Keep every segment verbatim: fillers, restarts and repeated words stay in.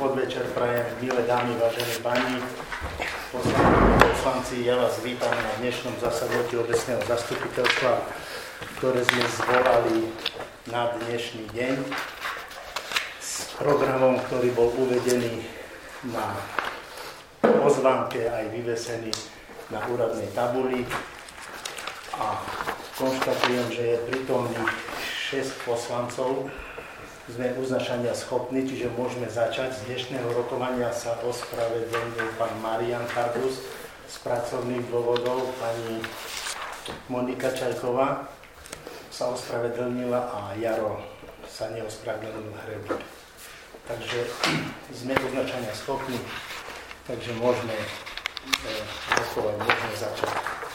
podvečer prajem, milé dámy, vážené pani, poslanci, ja vás vítam na dnešnom zasadnutí obecného zastupiteľstva, ktoré sme zvolali na dnešný deň s programom, ktorý bol uvedený na pozvánke aj vyvesený na úradnej tabuli a konštatujem, že je prítomných šesť poslancov. Sme uznašania schopní, čiže môžeme začať. Z dnešného rokovania sa ospravedlnil pán Marian Kardus z pracovných dôvodov, pani Monika Čajková sa ospravedlnila a Jaro sa neospravedlnil hrebu. Takže sme uznačania schopní, takže môžeme rokovať, môžeme začať.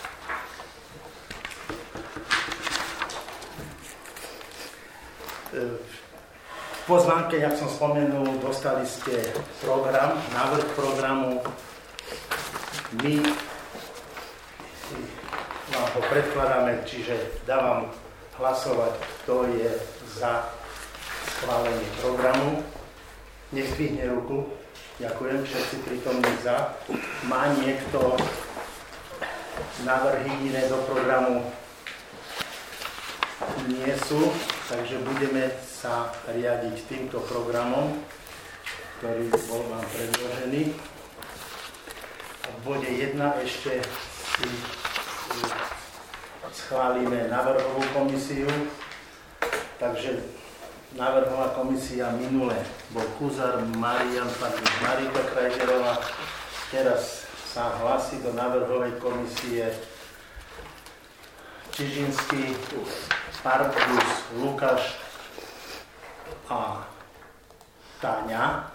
V pozvánke, jak som spomenul, dostali ste program, návrh programu. My vám ho predkladáme, čiže dávam hlasovať, kto je za schválenie programu. Nech zdvihne ruku. Ďakujem, všetci prítomní za. Má niekto návrhy iné do programu? Nie sú, takže budeme sa riadiť týmto programom, ktorý bol vám predložený. A v bode jedna ešte si schválime návrhovú komisiu. Takže návrhová komisia minule bol Kuzar, Marian, Marika Krajgerová. Teraz sa hlási do návrhovej komisie Čižinský, Pardus, Lukáš a Táňa.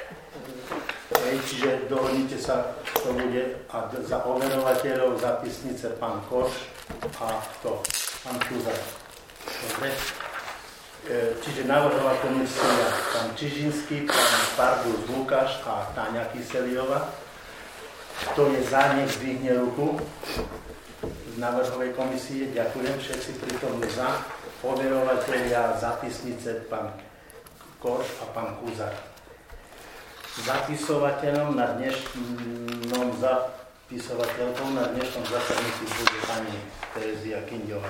Čiže dohodnite sa, to bude a za overovateľov zapisnice pán Koš a to pán Kuzar. Dobre. Čiže návrhová komisia pán Čižinský, pán Pardus, Lukáš a Táňa Kyseliová. Kto je za, nech zdvihne ruku. Z návrhovej komisie ďakujem, všetci prítomní za. Overovateľia zapisnice pán Koš a pán Kuzar. Zapisovateľom na dnešnom zapisovateľom na dnešnom zasadnutí bude pani Terezia Kinďová.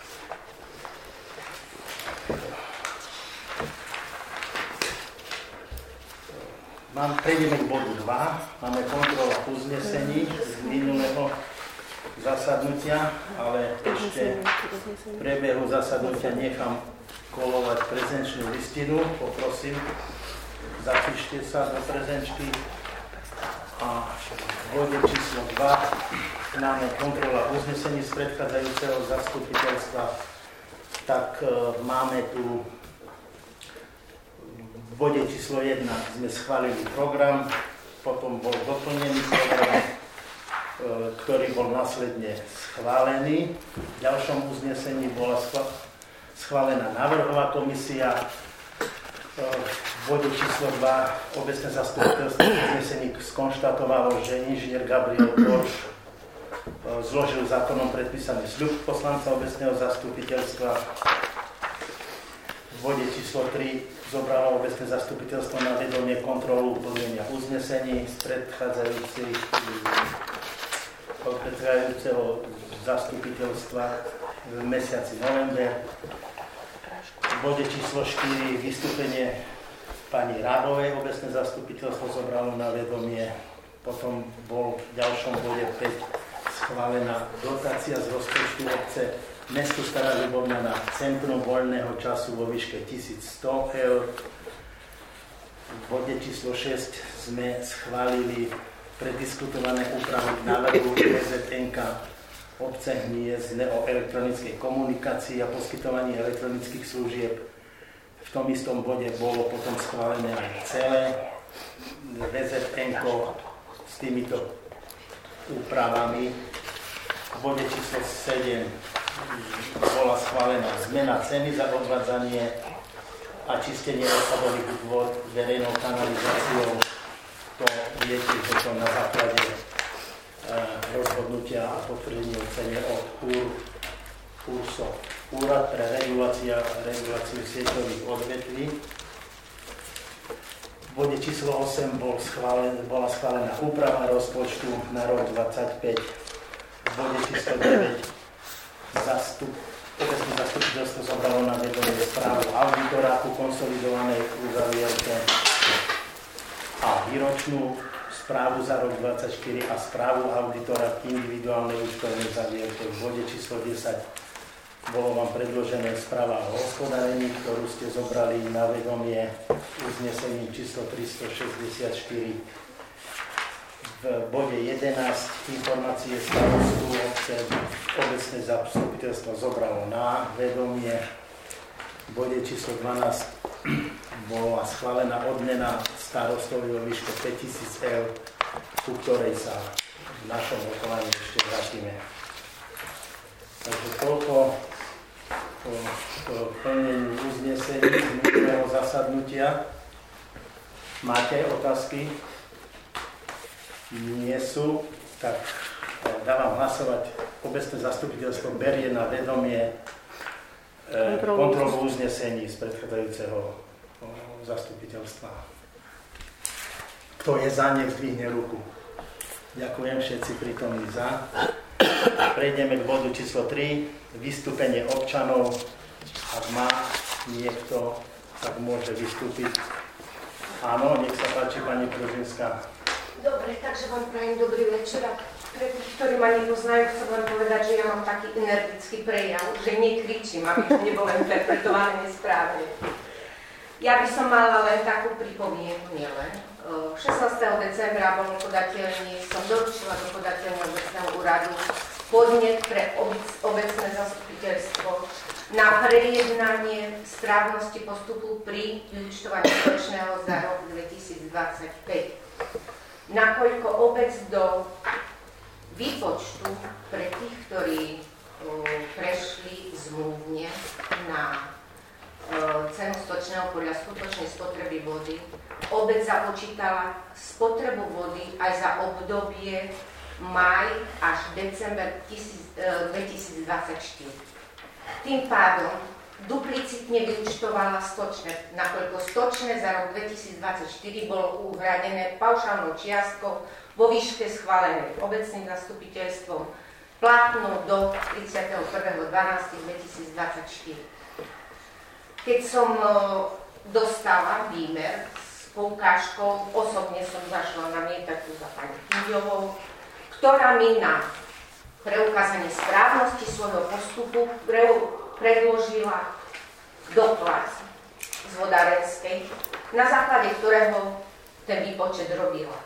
Mám, prejdeme k bodu dva. Máme kontrola uznesení z minulého zasadnutia, ale ešte v priebehu zasadnutia nechám kolovať prezenčnú listinu. Poprosím, zapíšte sa do prezenčky. A v bode číslo dva máme kontrola uznesení z predchádzajúceho zastupiteľstva. Tak e, máme tu v bode číslo jedna sme schválili program, potom bol doplnený program, e, ktorý bol následne schválený. V ďalšom uznesení bola schválená schválená návrhová komisia. V bode číslo dva obecné zastupiteľstvo uznesení skonštatovalo, že inžinier Gabriel Korš zložil zákonom predpísaný sľub poslanca obecného zastupiteľstva. V bode číslo tri zobralo obecné zastupiteľstvo na vedomie kontrolu plnenia uznesení z predchádzajúceho zastupiteľstva v mesiaci november. V bode číslo štyri vystúpenie pani Rábovej obecné zastupiteľstvo zobralo na vedomie. Potom bol v ďalšom bode päť schválená dotácia z rozpočtu obce mestu Stará Ľubovňa na centrum voľného času vo výške tisícsto eur. V bode číslo šesť sme schválili prediskutované úpravy návrhu é zet en ká obce Hniezde o elektronickej komunikácii a poskytovaní elektronických služieb. V tom istom bode bolo potom schválené aj celé vé zet en ká s týmito úpravami. V bode číslo sedem bola schválená zmena ceny za odvádzanie a čistenie odpadových vôd verejnou kanalizáciou. To viete, že to na základe rozhodnutia a potvrdenie o cene od URSO, Úrad pre reguláciu, reguláciu sieťových odvetví. V V bode číslo osem bol schválen, bola schválená úprava rozpočtu na rok dvadsaťpäť. V bode číslo deväť zastup, obecné zastupiteľstvo zobralo na vedomie správu auditora ku konsolidovanej uzavierke a výročnú správu za rok dvadsaťštyri a správu auditora k individuálnej účtovnej zavierke. V bode číslo desať bolo vám predložené správa o hospodárení, ktorú ste zobrali na vedomie uznesením číslo tristošesťdesiatštyri. V bode jedenásť informácie starostu obce obecné zastupiteľstvo zobralo na vedomie. V bode číslo dvanásť bola schválená odmena starostovi vo výške päťtisíc eur, ku ktorej sa v našom rokovaní ešte vrátime. Takže toľko k plneniu uznesení z minulého zasadnutia. Máte otázky? Nie sú, tak dávam hlasovať. Obecné zastupiteľstvo berie na vedomie kontrolu uznesení z predchádzajúceho zastupiteľstva. Kto je za, nech zdvihne ruku. Ďakujem, všetci prítomní za. Prejdeme k bodu číslo tri, vystúpenie občanov. Ak má niekto, tak môže vystúpiť. Áno, nech sa páči, pani Pružinská. Dobre, takže vám prajem dobrý večer. Pre tých, ktorí ma nepoznajú, chcem vám povedať, že ja mám taký energický prejav, že nekričím, aby to nebolo interpretované nesprávne. Ja by som mala len takú pripomienku, nielen. šestnásteho decembra bol podateľný, som doručila do podateľného obecného úradu podnet pre obecné zastupiteľstvo na prejednanie správnosti postupu pri vyúčtovaní ročného za rok dvetisícdvadsaťpäť. Nakoľko obec do výpočtu pre tých, ktorí prešli zmluvne na cenu stočného podľa skutočnej spotreby vody, obec započítala spotrebu vody aj za obdobie máj až december dvetisícdvadsaťštyri. Tým pádom duplicitne vyúčtovala stočné, nakoľko stočné za rok dvetisícdvadsaťštyri bolo uhradené paušálnou čiastkou vo výške schválenej obecným zastupiteľstvom platnou do tridsiateho prvého decembra dvetisícdvadsaťštyri. Keď som dostala výmer s poukážkou, osobne som zašla na mietačku za pani Kindovou, ktorá mi na preukázanie správnosti svojho postupu predložila doklad z vodárenskej, na základe ktorého ten výpočet robila.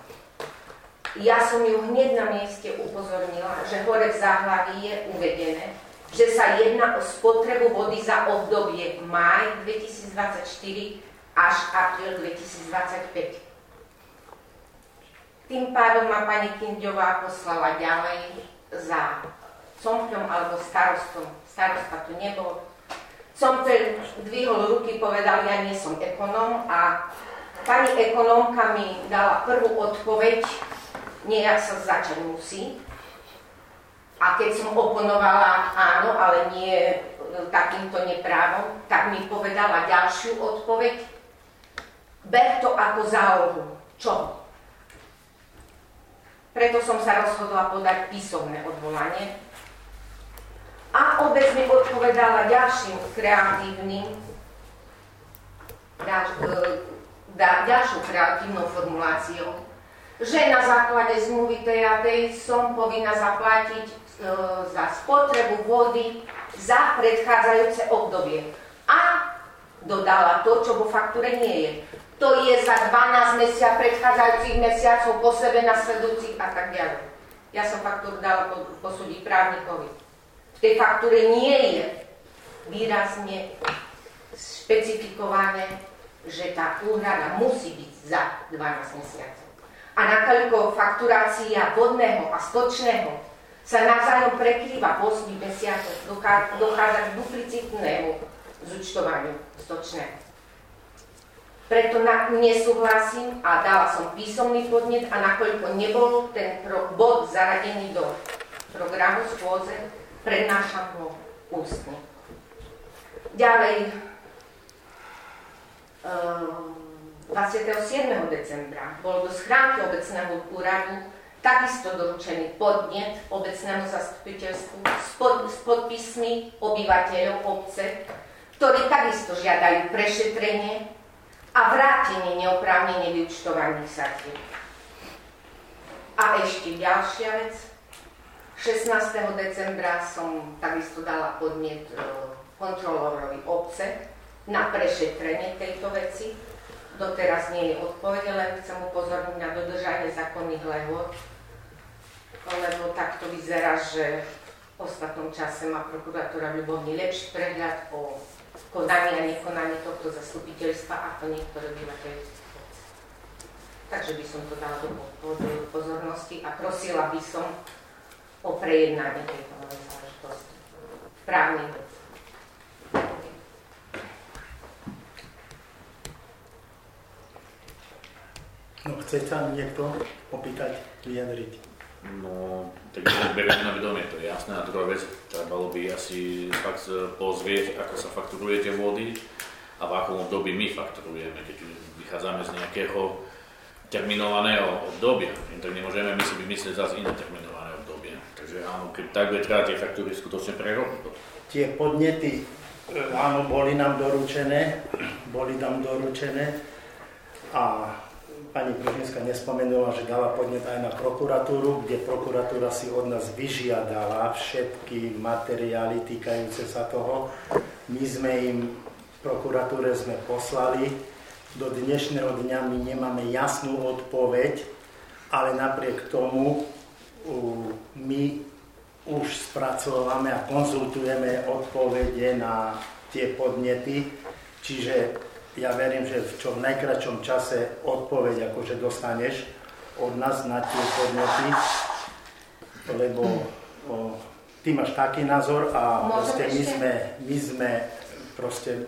Ja som ju hneď na mieste upozornila, že hore v záhlaví je uvedené, že sa jedná o spotrebu vody za obdobie máj dvetisícdvadsaťštyri až apríl dvetisícdvadsaťpäť. Tým pádom ma pani Kindová poslala ďalej za compľom alebo starostom. Starosta tu nebol. Compľ dvihol ruky, povedal, ja nie som ekonóm, a pani ekonómka mi dala prvú odpoveď, nejak sa začať musí. A keď som oponovala áno, ale nie takýmto neprávom, tak mi povedala ďalšiu odpoveď. Ber to ako zálohu. Čo? Preto som sa rozhodla podať písomné odvolanie. A obec mi odpovedala ďalším kreatívnym, ďalšou kreatívnou formuláciou, že na základe zmluvy tej a tej som povinna zaplatiť e, za spotrebu vody za predchádzajúce obdobie. A dodala to, čo vo faktúre nie je. To je za dvanásť mesiacov, predchádzajúcich mesiacov, po sebe nasledujúcich a tak ďalej. Ja som faktúru dala posúdiť právnikovi. V tej faktúre nie je výrazne špecifikované, že tá úhrada musí byť za dvanásť mesiacov. A nakoľko fakturácia vodného a stočného sa navzájom prekrýva po ôsmich mesiacoch, dochádza k duplicitnému zúčtovaniu stočného. Preto na, nesúhlasím a dala som písomný podnet, a nakoľko nebol ten pro, bod zaradený do programu schôdze, prednášam ho ústne. Ďalej, um, dvadsiateho siedmeho decembra bol do schránky obecného úradu takisto doručený podnet obecnému zastupiteľstvu s, pod, s podpismi obyvateľov obce, ktorí takisto žiadajú prešetrenie a vrátenie neoprávnene vyúčtovaných satieb. A ešte ďalšia vec. šestnásteho decembra som takisto dala podnet kontrolórovi obce na prešetrenie tejto veci. Doteraz nie je odpoveď, len chcem upozorniť na dodržanie zákonných lehôd, lebo takto vyzerá, že v ostatnom čase má prokuratúra v Ľubovni lepší prehľad o konaní a nekonaní tohto zastupiteľstva ako niektoré obyvateľe. Takže by som to dala do pozornosti a prosila by som o prejednanie tejto novej záležitosti v právnej veci. No, chce sa niekto opýtať, vyjadriť? No, tak beriem na vedomie, to je jasné. A druhá vec, trebalo by asi fakt pozrieť, ako sa fakturuje tie vody a v akom období my fakturujeme, keď vychádzame z nejakého terminovaného obdobia. Tak nemôžeme my si vymyslieť zase iné terminované obdobie. Takže áno, keď tak bude treba tie faktúry skutočne prerobiť. Tie podnety, áno, boli nám doručené, boli nám doručené a pani Pružinská nespomenula, že dala podnet aj na prokuratúru, kde prokuratúra si od nás vyžiadala všetky materiály týkajúce sa toho. My sme im, prokuratúre sme poslali, do dnešného dňa my nemáme jasnú odpoveď, ale napriek tomu my už spracovávame a konzultujeme odpovede na tie podnety, čiže ja verím, že v čo v najkračšom čase odpoveď akože dostaneš od nás na tie podnety, lebo o, ty máš taký názor a proste my sme, my sme proste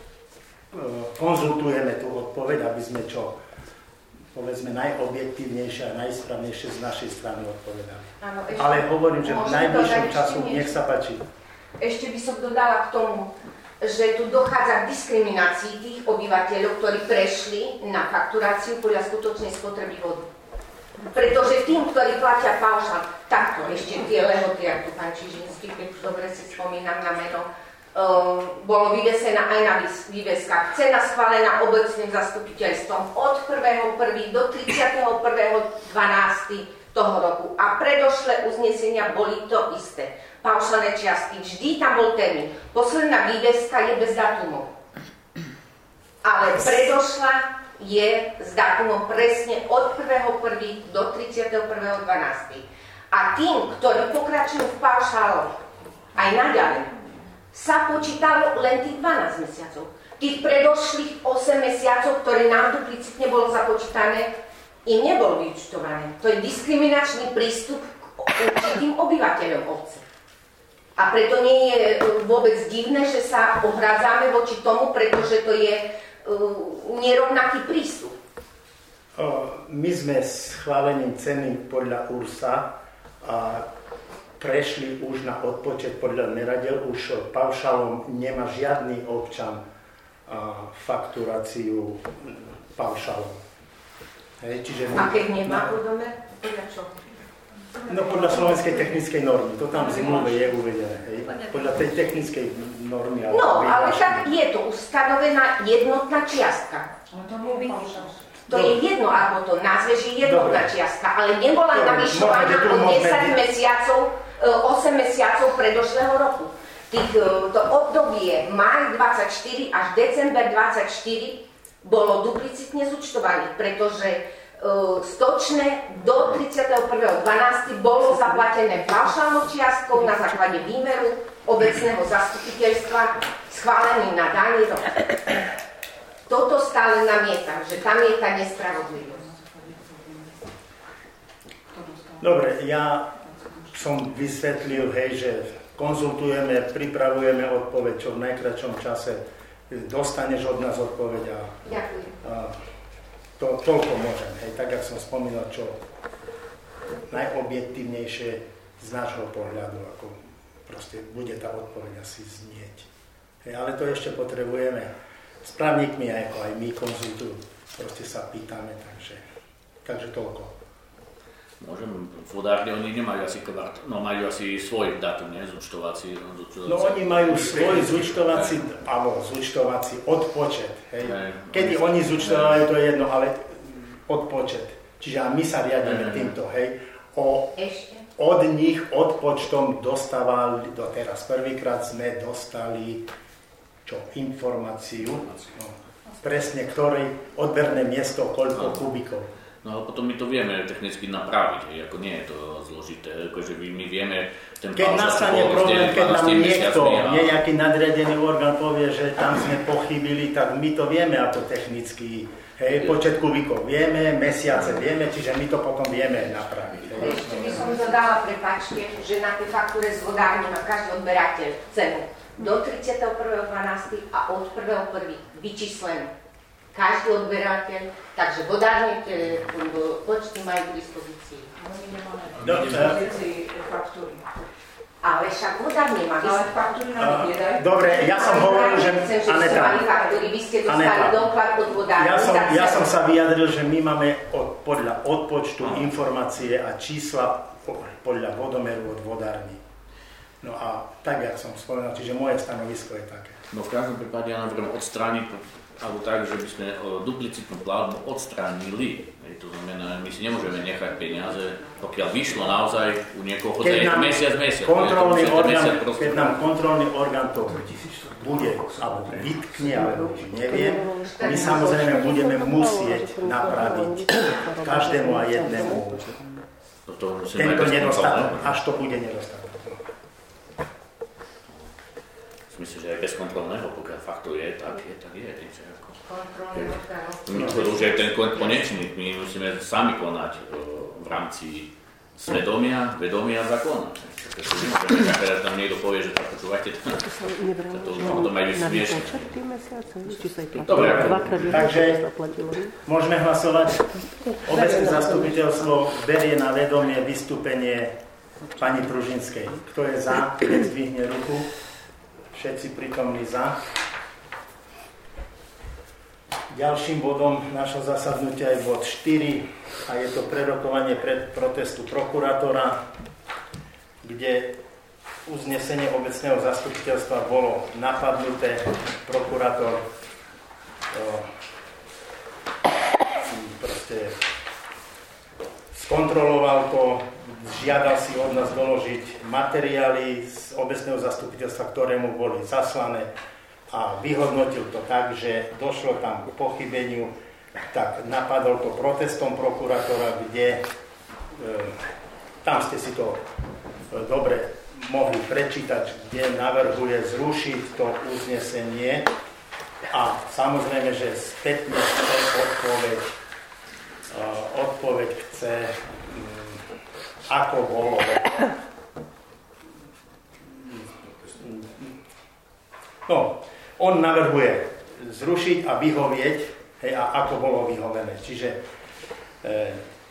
o, konzultujeme tú odpoveď, aby sme čo povedzme najobjektívnejšie a najsprávnejšie z našej strany odpovedali. Áno, ešte, ale hovorím, že v najbližšom času nech sa páči. Ešte by som dodala k tomu, že tu dochádza k diskriminácii tých obyvateľov, ktorí prešli na fakturáciu podľa skutočnej spotreby vody. Pretože tým, ktorí platia paušal, takto ešte tie lehoty, ako pán Čižinský, keď dobre si spomínam na meno, um, bolo vyvesená aj na výveskách. Cena schválená obecným zastupiteľstvom od prvého prvého do tridsiateho prvého dvanásteho toho roku. A predošlé uznesenia boli to isté. Paušálne čiastky, vždy tam bol termín. Posledná výveska je bez dátumov. Ale predošla je s dátumom presne od prvého prvého do tridsiateho prvého dvanásteho A tým, ktorí pokračujú v paušáloch aj naďalej, sa počítalo len tých dvanásť mesiacov. Tých predošlých osem mesiacov, ktoré nám duplicitne bolo započítané, im nebolo vyúčtované. To je diskriminačný prístup k určitým obyvateľom obce. A preto nie je vôbec divné, že sa ohrádzame voči tomu, pretože to je uh, nerovnaký prístup. My sme s schválením ceny podľa URSA a prešli už na odpočet podľa meradiel, už paušálom nemá žiadny občan a, fakturáciu paušálom. Hej, čiže my, a keď nemá podľa podľa čo? No podľa slovenskej technickej normy, to tam v zmluve je uvedené, hej? Podľa tej technickej normy. Ale no, ale tak je to ustanovená jednotná čiastka. To je jedno, ako to nazveš, je jednotná Dobre. čiastka, ale nebola navyšovaná o desať mesiacov, osem mesiacov predošlého roku. Tých, to obdobie maj dvadsaťštyri až december dvadsaťštyri bolo duplicitne zúčtovaných, pretože stočné do tridsiateho prvého dvanásteho bolo zaplatené paušálnou čiastkou na základe výmeru obecného zastupiteľstva schválený na daný rok. Toto stále namietam, že tam je tá nespravodlivosť. Dobre, ja som vysvetlil, hej, že konzultujeme, pripravujeme odpoveď, čo v najkračšom čase dostaneš od nás odpoveď. A, Ďakujem. A, To toľko môžem, hej, tak, jak som spomínal, čo najobjektívnejšie z nášho pohľadu, ako proste bude tá odpoveď asi znieť. Hej, ale to ešte potrebujeme s právnikmi, ako aj my konzultujú, proste sa pýtame, takže, takže toľko. Môžem, vodárne, oni nemajú asi kvart, no majú asi svoj dátum, nie? Zúčtovací. zúčtovací. No oni majú svoj zúčtovací, alebo zúčtovací odpočet, hej. hej Kedy oni zúčtovajú, to je jedno, ale odpočet. Čiže a my sa riadíme týmto, hej. O, od nich odpočtom dostávali, doteraz prvýkrát sme dostali čo, informáciu, no, presne ktorej odberné miesto, koľko kubikov. No ale potom my to vieme technicky napraviť, hej, ako nie je to zložité, akože my vieme ten keď nastane problém, keď nám niekto, nejaký nadriadený orgán povie, že tam sme pochybili, tak my to vieme ako technicky, hej, počet kubikov vieme, mesiace vieme, čiže my to potom vieme napraviť. Hej. Ešte by som dodala, prepáčte, že na tej faktúre z vodárny má každý odberateľ cenu do tridsiateho prvého decembra a od prvého prvého vyčíslenú. Každý odberateľ, takže vodárne počty majú k dispozícii. Oni nemáme k dispozícii faktúry. Ale však vodárne má Ale faktúry nám nedajú. Dobre, ja som hovoril, že Aneta, vy ste dostali doklad od vodárne. Ja som, ja som sa vyjadril, že my máme od, podľa odpočtu informácie a čísla podľa vodomeru od vodárny. No a tak, jak som spomenul, čiže moje stanovisko je také. No v každom prípade ja navrhujem odstrániť, alebo tak, že by sme duplicitnú platbu odstránili. To znamená, my si nemôžeme nechať peniaze, pokiaľ vyšlo naozaj u niekoho za mesiac, mesiac. Kontrolný orgán, keď nám kontrolný orgán to bude, alebo vytkne, alebo neviem, my samozrejme budeme musieť napraviť každému a jednému tento nedostatok, až to bude nedostatok. Myslím, že aj bez kontrolného, pokiaľ fakt to je, tak je, tak je. Kontrolný orgán. Už je ten konečný, my musíme sami konať v rámci svedomia, vedomia zákona. Takže tam niekto povie, že tak počúvajte, to majú smiešne. Dobre, takže môžeme hlasovať. Obecné zastupiteľstvo berie na vedomie vystúpenie pani Pružinskej. Kto je za, keď zdvihne ruku. Všetci prítomní za. Ďalším bodom našho zasadnutia je bod štyri a je to prerokovanie pred protestu prokurátora, kde uznesenie obecného zastupiteľstva bolo napadnuté. Prokurátor proste skontroloval to, žiadal si od nás doložiť materiály z obecného zastupiteľstva, ktoré mu boli zaslané a vyhodnotil to tak, že došlo tam k pochybeniu, tak napadol to protestom prokurátora, kde e, tam ste si to e, dobre mohli prečítať, kde navrhuje zrušiť to uznesenie a samozrejme, že spätne chce odpoveď, e, odpoveď chce ako bolo. No, on navrhuje zrušiť a vyhovieť, hej, a ako bolo vyhovené. Čiže, e,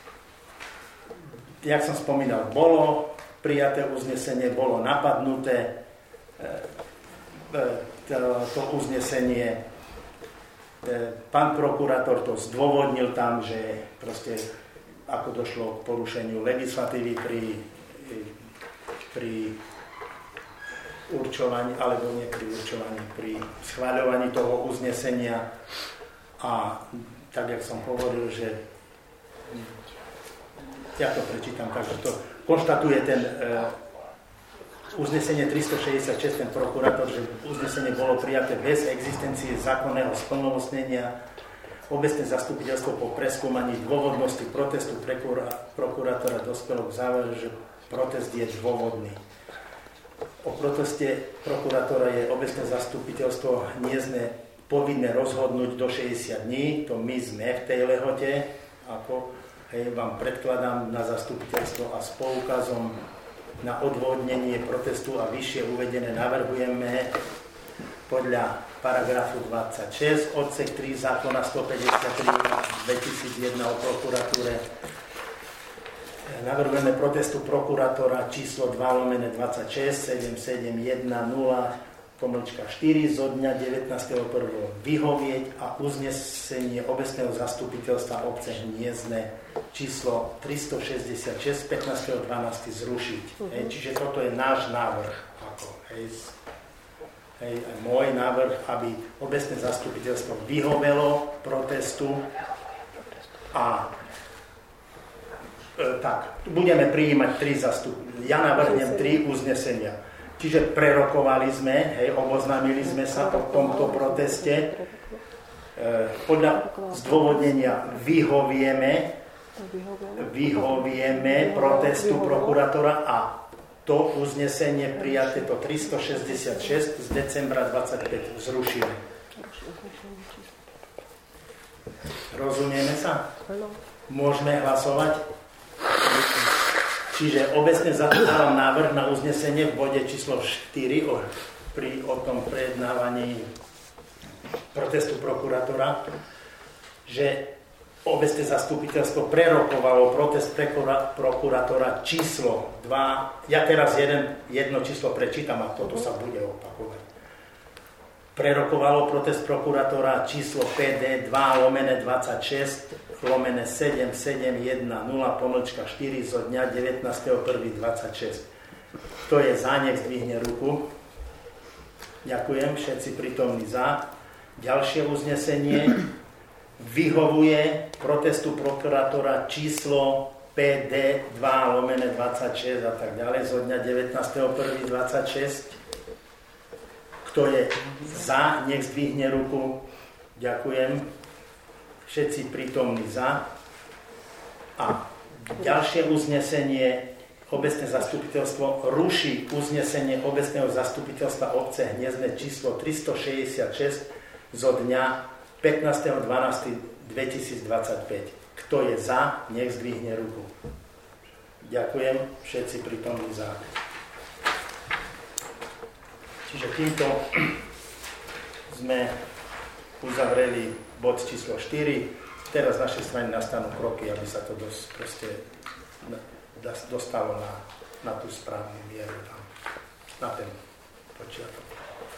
jak som spomínal, bolo prijaté uznesenie, bolo napadnuté e, to, to uznesenie. E, pán prokurátor to zdôvodnil tam, že proste ako došlo k porušeniu legislatívy pri, pri určovaní, alebo nie pri určovaní, pri schváľovaní toho uznesenia. A tak, jak som hovoril, že ja to prečítam, takže to konštatuje ten uh, uznesenie tristošesťdesiatšesť, ten prokurátor, že uznesenie bolo prijaté bez existencie zákonného splnomocnenia. Obecné zastupiteľstvo po preskúmaní dôvodnosti protestu prokurátora dospelo k záveru, že protest je dôvodný. O proteste prokurátora je obecné zastupiteľstvo nie sme povinné rozhodnúť do šesťdesiat dní, to my sme v tej lehote, ako hej, vám predkladám na zastupiteľstvo a s poukazom na odvodnenie protestu a vyššie uvedené navrhujeme podľa paragrafu dvadsaťšesť, odsek tri zákona stopäťdesiattri dvetisícjeden o prokuratúre. Navrhujeme protestu prokurátora číslo dva lomene dvadsaťšesť sedemstosedemdesiatjeden nula pomlčka štyri zo dňa devätnásteho prvého vyhovieť a uznesenie obecného zastupiteľstva obce Hniezdne číslo tristošesťdesiatšesť pätnásteho dvanásteho zrušiť. Uh-huh. Hej, čiže toto je náš návrh. Ako, hej, hej, môj návrh, aby obecné zastupiteľstvo vyhovelo protestu a e, tak, budeme prijímať tri zastup. Ja navrhnem tri uznesenia. Čiže prerokovali sme, hej, oboznámili sme sa o tomto proteste. E, podľa zdôvodnenia vyhovieme, vyhovieme protestu prokurátora a to uznesenie prijaté to tristošesťdesiatšesť z decembra dvadsaťpäť zrušíme. Rozumieme sa? Môžeme hlasovať? Čiže obecne zadávam návrh na uznesenie v bode číslo štyri o, pri, o tom prejednávaní protestu prokurátora, že obecné zastupiteľstvo prerokovalo protest prokurátora číslo dva. Ja teraz jeden, jedno číslo prečítam a toto sa bude opakovať. Prerokovalo protest prokurátora číslo pé dé dva lomené dvadsaťšesť lomené sedem sedem jeden nula pomlčka štyri zo dňa devätnásteho prvého dvadsaťšesť. Kto je za, nech zdvihne ruku. Ďakujem, všetci prítomní za. Ďalšie uznesenie vyhovuje protestu prokurátora číslo pé dé dva lomené dvadsaťšesť a tak ďalej zo dňa devätnásteho prvého dvadsaťšesť. Kto je za, nech zdvihne ruku. Ďakujem. Všetci prítomní za. A ďalšie uznesenie obecné zastupiteľstvo ruší uznesenie obecného zastupiteľstva obce Hniezdne číslo tristošesťdesiatšesť zo dňa pätnásteho decembra dvetisícdvadsaťpäť. Kto je za, nech zdvihne ruku. Ďakujem. Všetci prítomní za. Čiže týmto sme uzavreli bod číslo štyri. Teraz z našej strany nastanú kroky, aby sa to dosť proste dostalo na, na tú správnu mieru tam, na ten počiatok.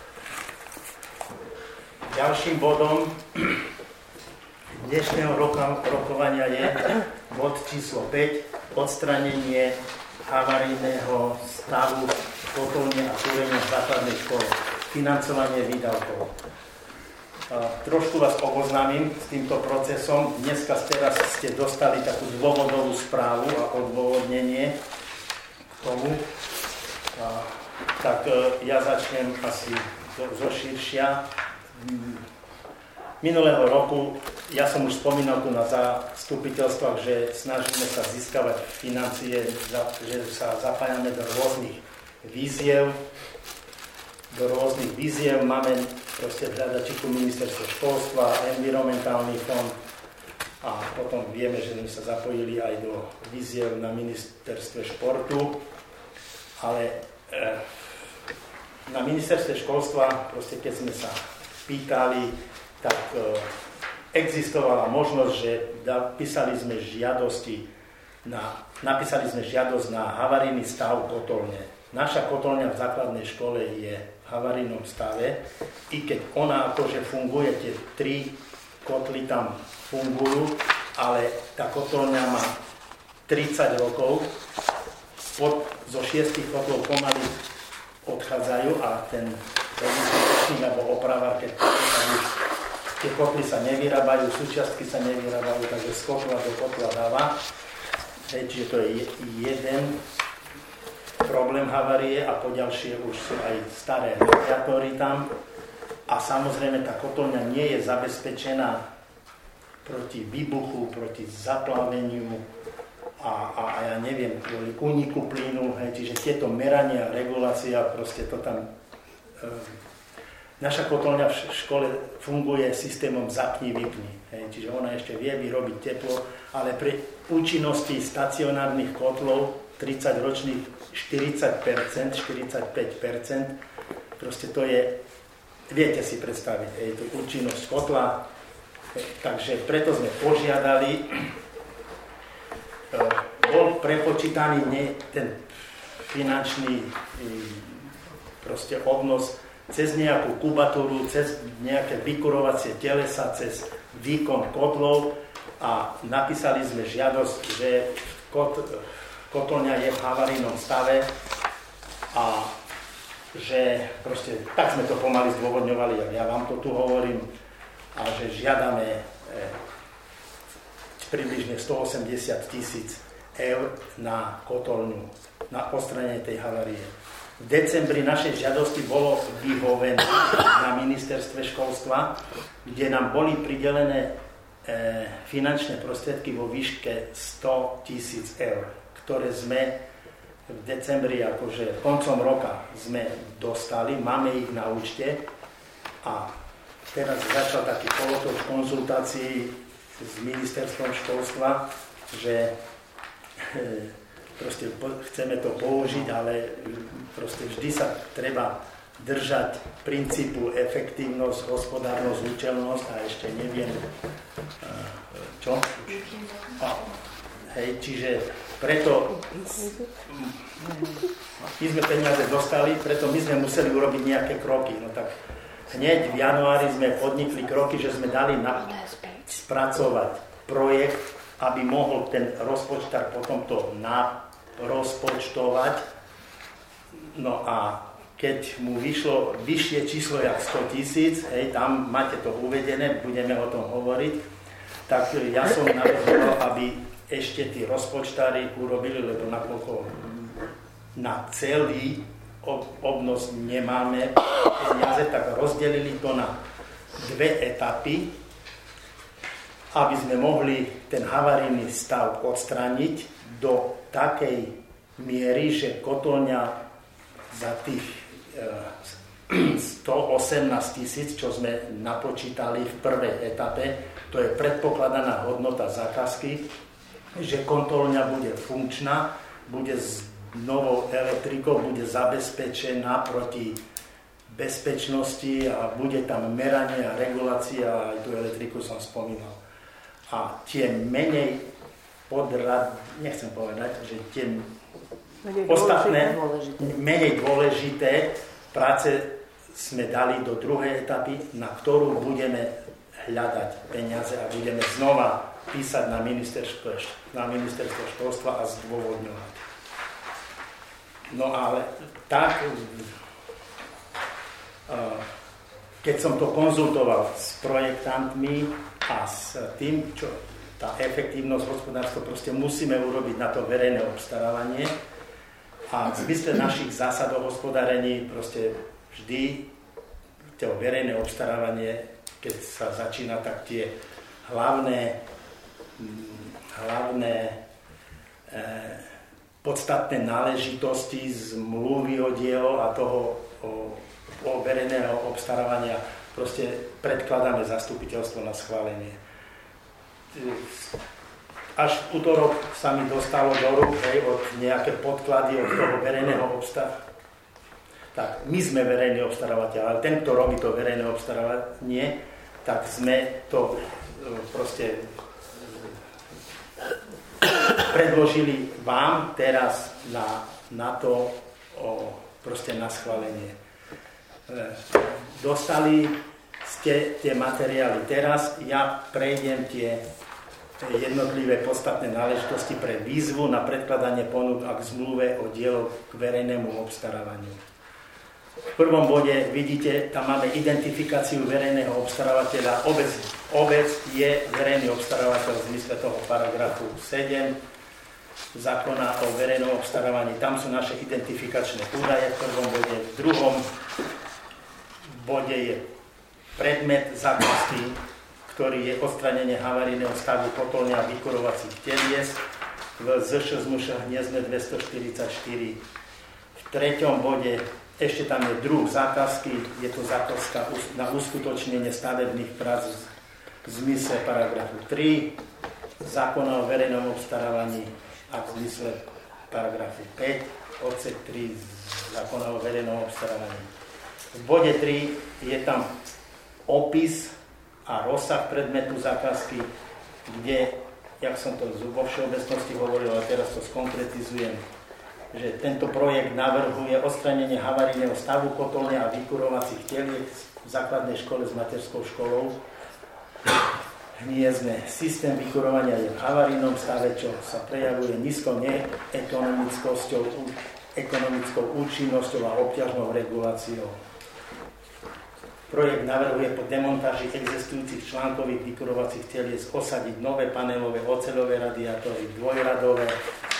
Ďalším bodom dnešného roka, rokovania je bod číslo päť, odstranenie havarijného stavu kotolne a kúrenia v základnej škole, financovanie výdavkov. Trošku vás oboznámim s týmto procesom. Dneska teraz ste dostali takú dôvodovú správu a odôvodnenie k tomu. Tak ja začnem asi zo širšia. Minulého roku, ja som už spomínal tu na zastupiteľstvách, že snažíme sa získavať financie, že sa zapájame do rôznych víziev. Do rôznych víziev máme proste v hľadačiku ministerstvo školstva, environmentálny fond a potom vieme, že sme sa zapojili aj do víziev na ministerstve športu, ale e, na ministerstve školstva, proste keď sme sa pýtali, tak e, existovala možnosť, že napísali sme žiadosti na, napísali sme žiadosť na havarijný stav kotolne. Naša kotolňa v základnej škole je v havarijnom stave, i keď ona akože funguje, tie tri kotly tam fungujú, ale tá kotolňa má tridsať rokov, od, zo šiestich kotlov pomaly odchádzajú a ten ročník alebo opravár, keď už tie kotly sa nevyrábajú, súčiastky sa nevyrábajú, takže z kotla do kotla dáva. Hej, čiže to je jeden problém havárie a poďalšie už sú aj staré radiátory tam a samozrejme tá kotolňa nie je zabezpečená proti výbuchu, proti zaplaveniu a, a, a ja neviem, kvôli úniku plynu, hej, čiže tieto merania, regulácia, proste to tam e, naša kotolňa v škole funguje systémom zapni, vypni, hej, čiže ona ešte vie vyrobiť teplo, ale pri účinnosti stacionárnych kotlov tridsaťročných štyridsať percent, štyridsaťpäť percent, proste to je, viete si predstaviť, je to účinnosť kotla, takže preto sme požiadali, bol prepočítaný ten finančný proste obnos cez nejakú kubatúru, cez nejaké vykurovacie telesa, cez výkon kotlov a napísali sme žiadosť, že kot, kotolňa je v havarijnom stave a že proste, tak sme to pomaly zdôvodňovali, ja vám to tu hovorím, a že žiadame e, približne stoosemdesiat tisíc eur na kotolňu, na odstránenie tej havárie. V decembri našej žiadosti bolo vyhovené na ministerstve školstva, kde nám boli pridelené e, finančné prostriedky vo výške sto tisíc eur, ktoré sme v decembri, akože koncom roka sme dostali, máme ich na účte a teraz začal taký polotok konzultácií s ministerstvom školstva, že e, proste chceme to použiť, ale proste vždy sa treba držať princípu efektívnosť, hospodárnosť, účelnosť a ešte neviem čo. A, hej, čiže preto my sme peniaze dostali, preto my sme museli urobiť nejaké kroky. No tak hneď v januári sme podnikli kroky, že sme dali na, spracovať projekt, aby mohol ten rozpočtár potom to narozpočtovať. No a keď mu vyšlo vyššie číslo jak sto tisíc, hej, tam máte to uvedené, budeme o tom hovoriť, tak ja som navrhoval, aby ešte tí rozpočtári urobili, lebo nakoľko na celý obnos nemáme peniaze, tak rozdelili to na dve etapy, aby sme mohli ten havarijný stav odstrániť do takej miery, že kotolňa za tých stoosemnásť tisíc, čo sme napočítali v prvej etape, to je predpokladaná hodnota zákazky, že kotolňa bude funkčná, bude s novou elektrikou, bude zabezpečená proti bezpečnosti a bude tam meranie a regulácia, aj tú elektriku som spomínal. A tie menej podrad, nechcem povedať, že tie menej ostatné, dôležité. menej dôležité práce sme dali do druhej etapy, na ktorú budeme hľadať peniaze a budeme znova písať na ministerstvo, na ministerstvo školstva a zdôvodňovať. No ale tak, keď som to konzultoval s projektantmi a s tým, čo tá efektívnosť hospodárstva, proste musíme urobiť na to verejné obstarávanie a v zmysle našich zásad o hospodárení proste vždy to verejné obstarávanie, keď sa začína, tak tie hlavné hlavné e, podstatné náležitosti zmluvy o dielo a toho o, o verejného obstarávania proste predkladáme zastupiteľstvo na schválenie. Až v útorok sa mi dostalo do rúk od nejaké podklady od toho verejného obstarávania. Tak my sme verejný obstarávateľ, ale ten, kto robí to verejné obstarávanie, tak sme to proste predložili vám teraz na, na to o, proste na schválenie. Dostali ste tie materiály teraz, ja prejdem tie jednotlivé podstatné náležitosti pre výzvu na predkladanie ponúk a k zmluve o dielo k verejnému obstarávaniu. V prvom bode vidíte, tam máme identifikáciu verejného obstarávateľa. Obec, obec je verejný obstarávateľ v zmysle toho paragrafu sedem zákona o verejnom obstarávaní. Tam sú naše identifikačné údaje v prvom bode. V druhom bode je predmet zákazky, ktorý je odstránenie havarijného stavu kotolňa a vykurovacích telies v zet š es em š Hniezdne dvestoštyridsaťštyri. V treťom bode ešte tam je druh zákazky, je to zákazka na uskutočnenie stavebných prác v zmysle paragrafu tri zákona o verejnom obstarávaní a v zmysle paragrafu päť odsek tri zákona o verejnom obstarávaní. V bode tri je tam opis a rozsah predmetu zákazky, kde, jak som to vo všeobecnosti hovoril, a teraz to skonkretizujem, že tento projekt navrhuje odstránenie havarijného stavu kotolne a vykurovacích teliek v základnej škole s materskou školou Hniezdne. Systém vykurovania je v havarijnom stave, čo sa prejavuje nízkou neekonomickosťou, ekonomickou účinnosťou a obťažnou reguláciou. Projekt navrhuje po demontáži existujúcich článkových vykurovacích telies osadiť nové panelové oceľové radiátory, dvojradové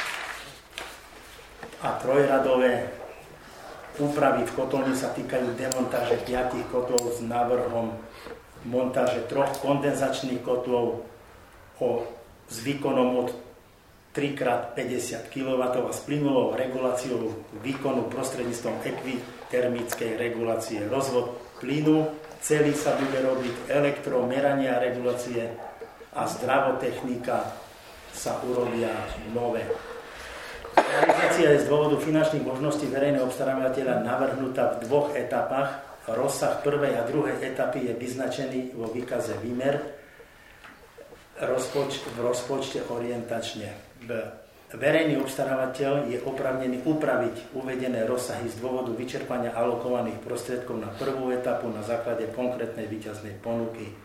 a trojradové. Úpravy v kotolni sa týkajú demontáže piatich kotlov s návrhom montáže troch kondenzačných kotlov o, s výkonom od tri krát päťdesiat kilowattov a s plynulou reguláciou výkonu prostredníctvom ekvitermickej regulácie. Rozvod plynu, celý sa bude robiť elektromerania regulácie a zdravotechnika sa urobia nové. Realizácia je z dôvodu finančných možností verejného obstarávateľa navrhnutá v dvoch etapách. Rozsah prvej a druhej etapy je vyznačený vo výkaze výmer rozpoč- v rozpočte orientačne. Verejný obstarávateľ je oprávnený upraviť uvedené rozsahy z dôvodu vyčerpania alokovaných prostriedkov na prvú etapu na základe konkrétnej víťaznej ponuky.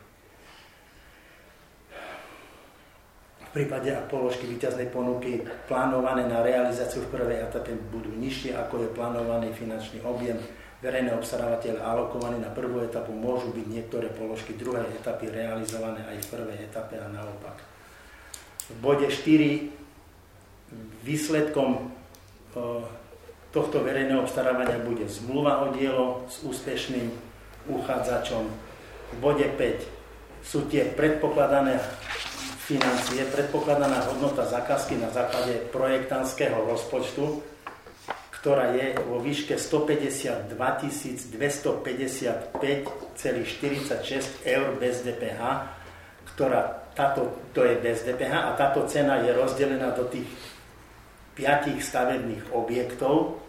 V prípade, ak položky víťaznej ponuky plánované na realizáciu v prvej etape budú nižšie, ako je plánovaný finančný objem, verejné obstarávateľe alokované na prvú etapu môžu byť niektoré položky druhej etapy realizované aj v prvej etape a naopak. V bode štyri výsledkom tohto verejného obstarávania bude zmluva o dielo s úspešným uchádzačom. V bode päť sú tie predpokladané financie, predpokladaná hodnota zákazky na základe projektantského rozpočtu, ktorá je vo výške stopäťdesiatdva tisíc dvestopäťdesiatpäť celá štyridsaťšesť eur bez dé pé há, ktorá táto, to je bez dé pé há a táto cena je rozdelená do tých piatich stavebných objektov,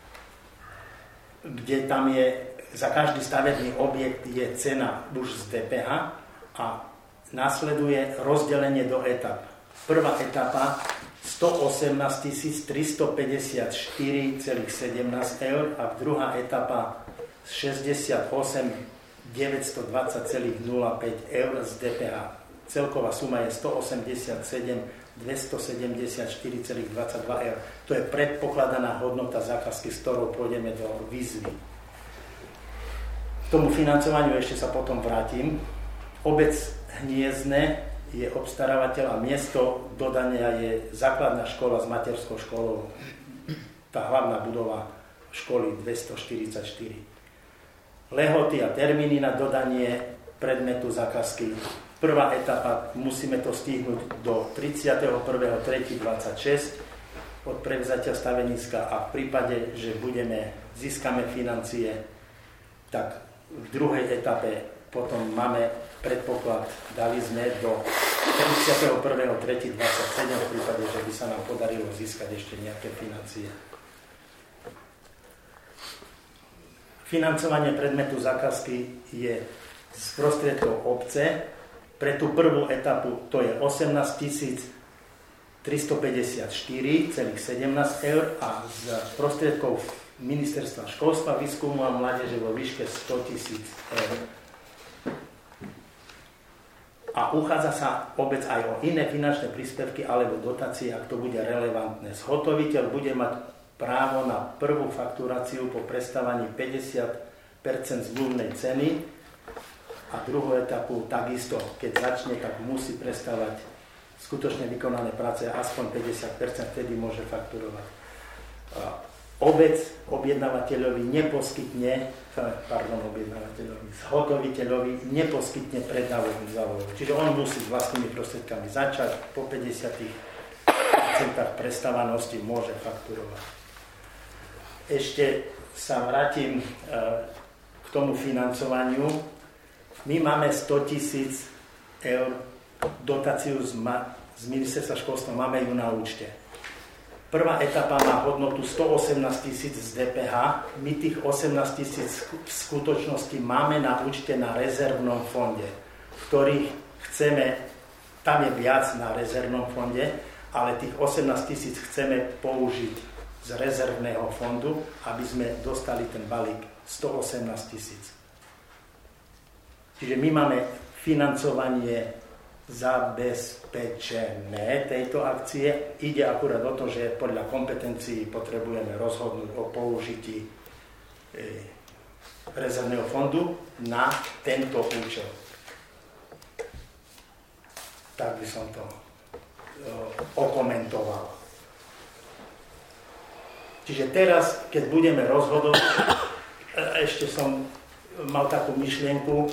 kde tam je, za každý stavebný objekt je cena už z dé pé há a nasleduje rozdelenie do etap. Prvá etapa stoosemnásť tisíc tristopäťdesiatštyri celá sedemnásť eur a druhá etapa šesťdesiatosem tisíc deväťstodvadsať celá nula päť eur z dé pé há. Celková suma je stoosemdesiatsedem tisíc dvestosedemdesiatštyri celá dvadsaťdva eur. To je predpokladaná hodnota zákazky, s ktorou pôjdeme do výzvy. K tomu financovaniu ešte sa potom vrátim. Obec Hniezdne je obstarávateľ a miesto dodania je základná škola s materskou školou. Tá hlavná budova školy dvestoštyridsaťštyri. Lehoty a termíny na dodanie predmetu zákazky. Prvá etapa, musíme to stihnúť do tridsiateho prvého tretieho dvadsaťšesť od prevzatia staveniska a v prípade, že budeme, získame financie, tak v druhej etape potom máme predpoklad, dali sme do tridsiateho prvého tretieho dvadsaťsedem v prípade, že by sa nám podarilo získať ešte nejaké financie. Financovanie predmetu zákazky je z prostriedkov obce. Pre tú prvú etapu to je osemnásť tisíc tristopäťdesiatštyri celá sedemnásť eur a z prostriedkov Ministerstva školstva, výskumu a mládeže vo výške sto tisíc eur. A uchádza sa obec aj o iné finančné príspevky alebo dotácie, ak to bude relevantné. Zhotoviteľ bude mať právo na prvú fakturáciu po prestávaní päťdesiat percent zmluvnej ceny a druhú etapu takisto, keď začne, tak musí prestávať skutočne vykonané práce aspoň päťdesiat percent, vtedy môže fakturovať. Obec objednávateľovi neposkytne, pardon, objednávateľovi, zhotoviteľovi neposkytne predávovú zálohu. Čiže on musí s vlastnými prostriedkami začať, po päťdesiat percent prestávanosti môže fakturovať. Ešte sa vrátim k tomu financovaniu. My máme sto tisíc eur dotáciu z, ma- z ministerstva školstva, máme ju na účte. Prvá etapa má hodnotu stoosemnásť tisíc z dé pé há. My tých osemnásť tisíc v skutočnosti máme na účte na rezervnom fonde, v ktorých chceme, tam je viac na rezervnom fonde, ale tých osemnásť tisíc chceme použiť z rezervného fondu, aby sme dostali ten balík stoosemnásť tisíc. Čiže my máme financovanie zabezpečené tejto akcie. Ide akurát o to, že podľa kompetencií potrebujeme rozhodnúť o použití rezervného fondu na tento účel. Tak by som to okomentoval. Čiže teraz, keď budeme rozhodovať, ešte som mal takú myšlienku,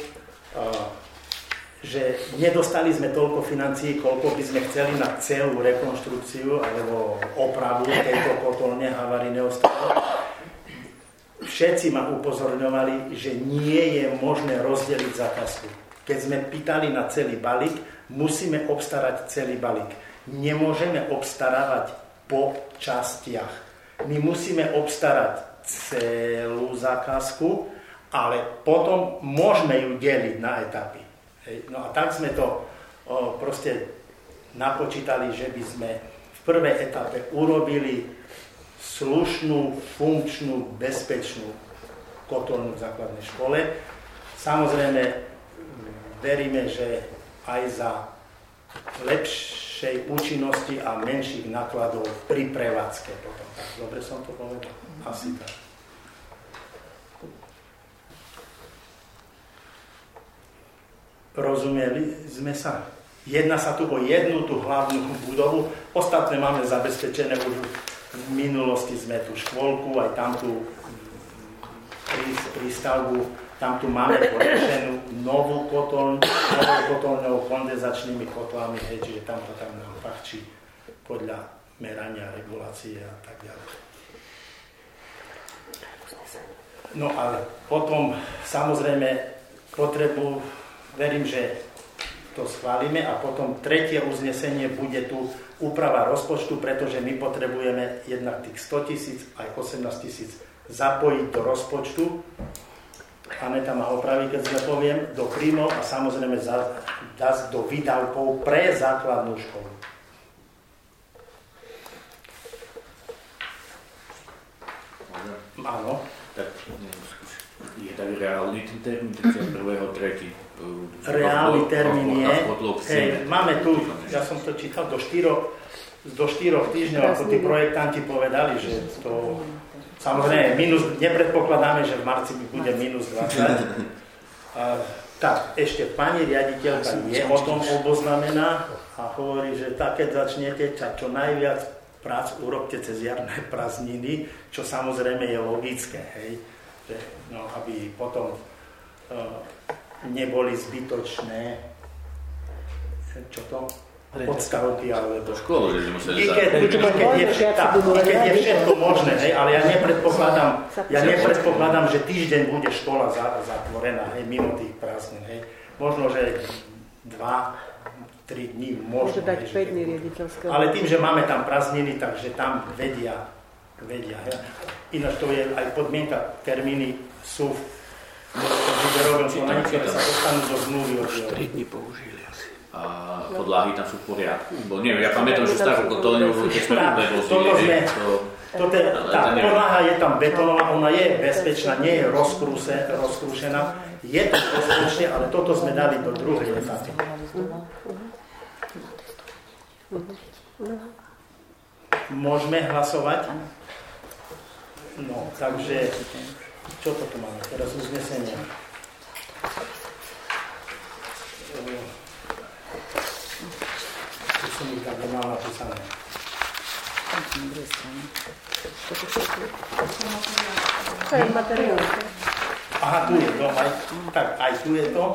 že nedostali sme toľko financií, koľko by sme chceli na celú rekonštrukciu alebo opravu tejto kotolne havarijného stavu. Všetci ma upozorňovali, že nie je možné rozdeliť zákazku. Keď sme pýtali na celý balík, musíme obstarať celý balík. Nemôžeme obstarávať po častiach. My musíme obstarať celú zákazku, ale potom môžeme ju deliť na etapy. No a tak sme to o, proste napočítali, že by sme v prvej etape urobili slušnú, funkčnú, bezpečnú kotolňu v základnej škole. Samozrejme, veríme, že aj za lepšej účinnosti a menších nákladov pri prevádzke potom. Tak, dobre som to povedal? Asi tak. Rozumeli sme sa. Jedná sa tu o jednu tú hlavnú budovu. Ostatné máme zabezpečené už v minulosti sme tu škôlku, aj tam tú prístavbu, tam tu máme porešenú novú kotolňu, novou kotolňou, kondenzačnými kotlami, hej, čiže tam to tam nám pachčí podľa merania, regulácie a tak ďalej. No ale potom samozrejme potrebu, verím, že to schválime a potom tretie uznesenie bude tu úprava rozpočtu, pretože my potrebujeme jednak tých sto tisíc aj osemnásť tisíc zapojiť do rozpočtu. Aneta ma opraví, keď sme poviem, do príjmov a samozrejme dá do výdavkov pre základnú školu. Áno. Tak je tak reálny ten termín tridsiateho prvého tretieho Reálny termín je, hej, máme tu, ja som to čítal, do štyroch, do štyroch týždňov, ako tí projektanti povedali, že to, samozrejme, minus, nepredpokladáme, že v marci bude minus dvadsať. A, tak, ešte pani riaditeľka je o tom oboznamená a hovorí, že tak, keď začnete čo najviac prác urobte cez jarné prázdniny, čo samozrejme je logické, hej, že, no, aby potom uh, neboli zbytočné čo to? Odstavky alebo školu, že museli I keď, i keď, je, tá, i keď je všetko možné, hej, ale ja nepredpokladám, ja nepredpokladám, že týždeň bude škola zatvorená, hej, mimo tých prázdnin, hej. Možno, že dva, tri dní možno. Môže dať päť dní riaditeľského. Ale tým, že máme tam prázdniny, takže tam vedia, vedia, hej. Ináč to je aj podmienka, termíny sú výberovým konaní, ktoré sa dostanú do zmluvy o dielu. tri dni použili asi. A podlahy tam sú v poriadku? Bo neviem, ja pamätám, že starú kotolňu, keď sme vozili, to, tá podlaha je tam betónová, ona je bezpečná, nie je rozkrúšená. Je to bezpečné, ale toto sme dali do druhej etapy. Môžeme hlasovať? No, takže čo to tu máme? Teraz uznesenie. Tu som ich tak nemal napísané. To je materiál. Aha, tu je to. Aj, tak, aj tu je to.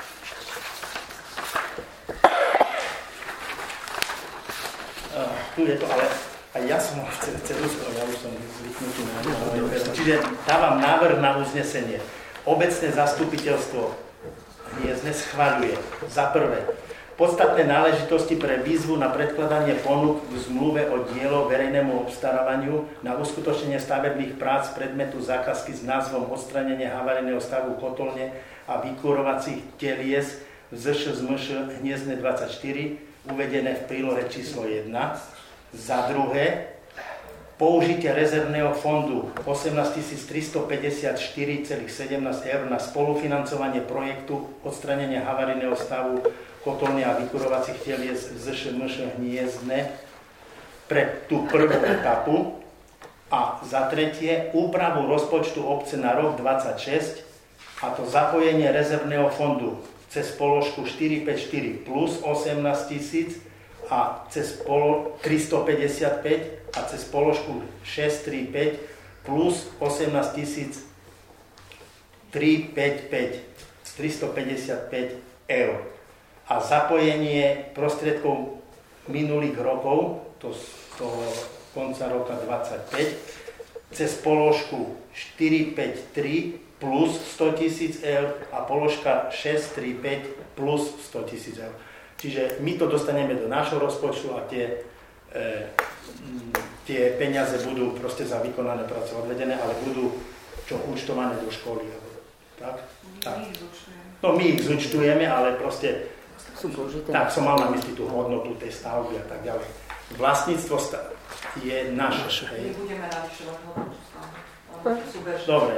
Uh, tu je to, ale aj ja som mal ceruzko, ja už som zvyknutý na to. Čiže dávam návrh na uznesenie. Obecné zastupiteľstvo Hniezne schvaľuje za prvé podstatné náležitosti pre výzvu na predkladanie ponúk v zmluve o dielo verejnému obstarávaniu na uskutočnenie stavebných prác predmetu zákazky s názvom odstranenie havarijného stavu kotolne a vykúrovacích telies v zet š es em š Hniezne dvadsaťštyri uvedené v prílohe číslo jedna. Za druhé, použitie rezervného fondu osemnásťtisíc tristopäťdesiatštyri celá sedemnásť eur na spolufinancovanie projektu odstranenia havarijného stavu kotolne a vykurovacích telies zet š em š Hniezdne pre tú prvú etapu. A za tretie, úpravu rozpočtu obce na rok dvadsaťšesť, a to zapojenie rezervného fondu cez položku štyristopäťdesiatštyri plus osemnásť tisíc a cez polo tristopäťdesiatpäť a cez položku šesťstotridsaťpäť plus osemnásť tisíc tristopäťdesiatpäť tristopäťdesiatpäť eur. A zapojenie prostriedkov minulých rokov, to z toho konca roka dvadsaťpäť, cez položku štyristopäťdesiattri plus sto tisíc eur a položka šesťstotridsaťpäť plus sto tisíc eur. Čiže my to dostaneme do nášho rozpočtu a tie, e, tie peniaze budú proste za vykonané práce odvedené, ale budú čo účtované do školy. Tak? Tak. No my ich zúčtujeme, ale proste tak som mal na mysli tú hodnotu tej stavby a tak ďalej. Vlastníctvo sta- je naše. My budeme navyšovať hodnotu stavby. Dobre.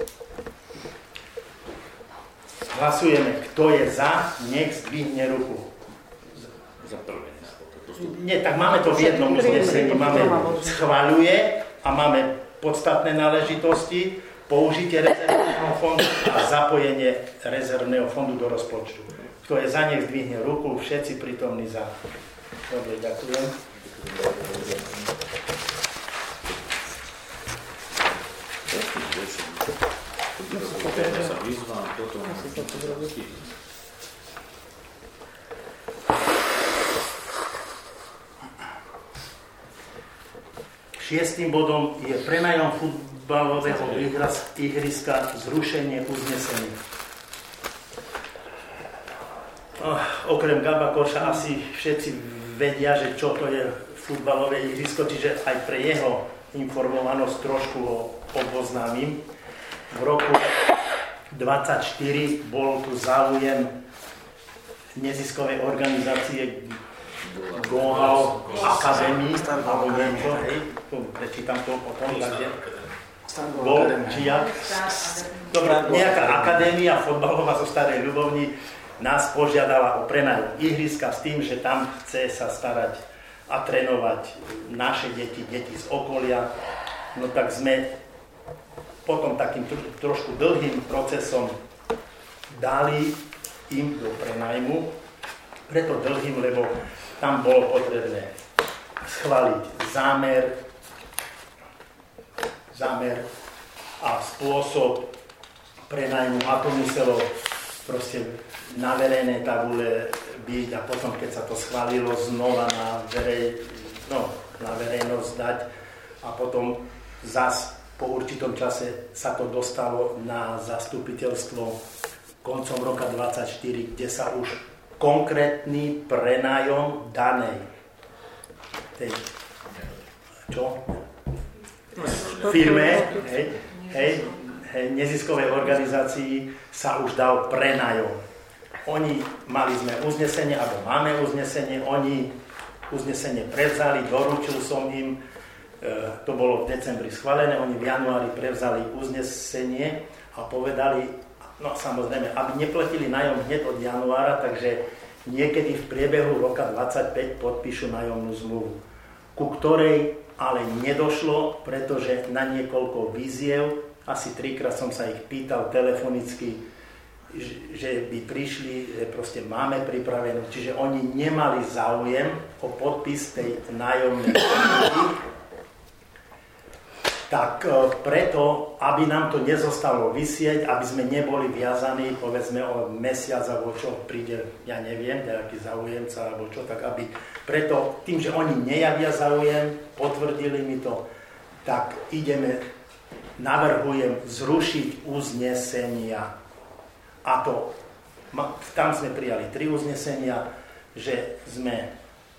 Hlasujeme, kto je za, nech zdvihne ruku. Za prvé. Nie, tak máme to v jednom uznesení. Máme schvaľuje a máme podstatné náležitosti, použitie rezervného fondu a zapojenie rezervného fondu do rozpočtu. Kto je za, nech zdvihne ruku, všetci prítomní za. Dobre, ďakujem. Sa vyzvám, potom Šiestým bodom je prenajom futbalového ihriska, zrušenie uznesení. Oh, okrem Gaba Koša asi všetci vedia, že čo to je futbalové ihrisko, čiže aj pre jeho informovanosť trošku ho oboznámim. V roku dvadsaťštyri bol tu záujem neziskovej organizácie Gohal Academy, alebo niečo, hej, prečítam to potom, takže bol, či jak? Dobre, nejaká akadémia fotbalová zo Starej Ľubovni nás požiadala o prenajom ihriska s tým, že tam chce sa starať a trénovať naše deti, deti z okolia. No tak sme potom takým tro, trošku dlhým procesom dali im do prenajmu. Preto dlhým, lebo tam bolo potrebné schváliť zámer, zámer a spôsob prenajmu, a to muselo proste na verejnej tabule byť a potom, keď sa to schválilo, znova na, verej, no, na verejnosť dať a potom zas po určitom čase sa to dostalo na zastupiteľstvo koncom roka dvadsaťštyri, kde sa už konkrétny prenájom danej tej, čo? Firme, hej, hej, hej, neziskovej organizácii sa už dal prenájom. Oni, mali sme uznesenie, alebo máme uznesenie, oni uznesenie prevzali, doručil som im, e, to bolo v decembri schválené, oni v januári prevzali uznesenie a povedali, no samozrejme, aby neplatili nájom hneď od januára, takže niekedy v priebehu roka dvadsaťpäť podpíšu nájomnú zmluvu, ku ktorej ale nedošlo, pretože na niekoľko výziev, asi trikrát som sa ich pýtal telefonicky, že by prišli, že proste máme pripravenú, čiže oni nemali záujem o podpis tej nájomnej zmluvy. Tak preto, aby nám to nezostalo visieť, aby sme neboli viazaní, povedzme o mesiac, alebo čo príde, ja neviem, nejaký záujemca, alebo čo, tak aby preto, tým, že oni nejavia záujem, potvrdili mi to, tak ideme, navrhujem zrušiť uznesenia. A to, tam sme prijali tri uznesenia, že sme,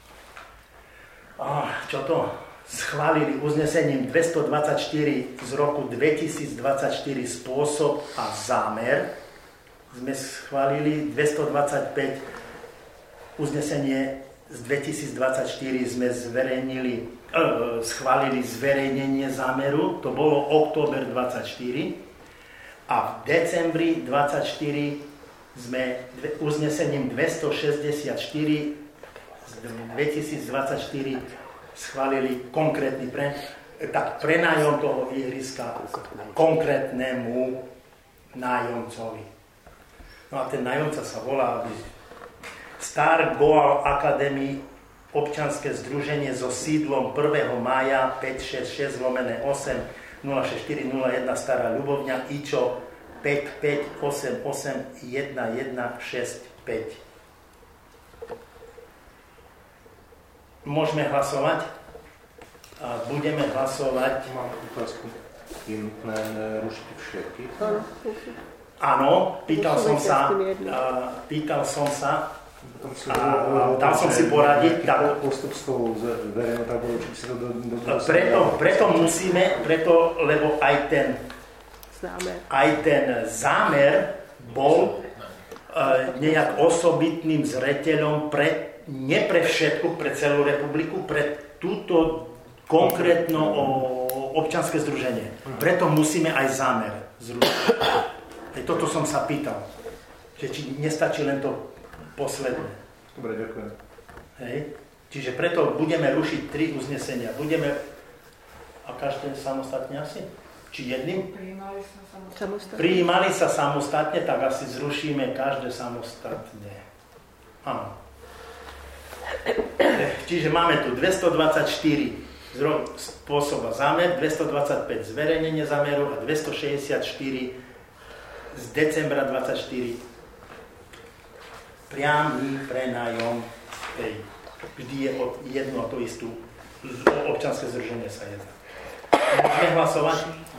oh, čo to, schválili uznesením dvestodvadsaťštyri z roku dvetisícdvadsaťštyri spôsob a zámer. Sme schválili dvestodvadsaťpäť uznesenie z dvetisícdvadsaťštyri sme zverejnili, eh, schválili zverejnenie zámeru, to bolo október dvadsaťštyri a v decembri dvadsaťštyri sme uznesením dvestošesťdesiatštyri z dvetisícdvadsaťštyri schválili konkrétny pre, tak prenájom toho ihriska konkrétnemu nájomcovi. No a ten nájomca sa volá Star Goal Academy, občianske združenie so sídlom prvého mája päťstošesťdesiatšesť lomeno osem nula šesť štyri nula jeden Stará Ľubovňa í č o päť päť osem osem jeden jeden šesť päť. Môžeme hlasovať? A budeme hlasovať. Mám otázku. Je nutné rušiť všetky? Áno, pýtal som sa, pýtal som sa a dal som si poradiť. Postup s tou verejnou tabulou, či si to do... do, do preto, preto musíme, preto, lebo aj ten zámer, aj ten zámer bol uh, nejak osobitným zreteľom pre, nie pre všetku, pre celú republiku, pre túto konkrétno o občianske združenie. Preto musíme aj zámer zrušiť. Toto som sa pýtal, že či nestačí len to posledné. Dobre, ďakujem. Hej. Čiže preto budeme rušiť tri uznesenia. Budeme, a každý samostatne asi? Či jedným? Prijímali sa samostatne. Prijímali sa samostatne, tak asi zrušíme každé samostatne. Áno. Čiže máme tu dvestodvadsaťštyri spôsoba zámer, dvestodvadsaťpäť zverejnenie zámeru a dvestošesťdesiatštyri z decembra dvadsaťštyri priamy prenájom tej. Vždy je od jedno a to istú občianske združenie sa jedná. Môžeme hlasovať?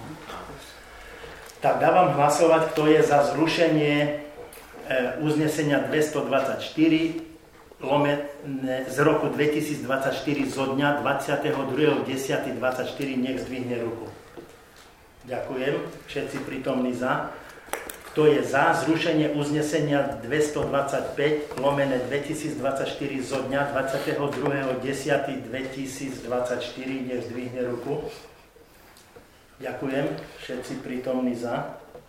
Tak dávam hlasovať, kto je za zrušenie uznesenia dvestodvadsaťštyri z roku dvetisícdvadsaťštyri zo dňa dvadsiateho druhého októbra dvadsaťštyri, nech zdvihne ruku. Ďakujem, všetci prítomní za. Kto je za zrušenie uznesenia dvestodvadsaťpäť lomeno dvetisícdvadsaťštyri zo dňa dvadsiateho druhého októbra dvetisícdvadsaťštyri, nech zdvihne ruku. Ďakujem, všetci prítomní za.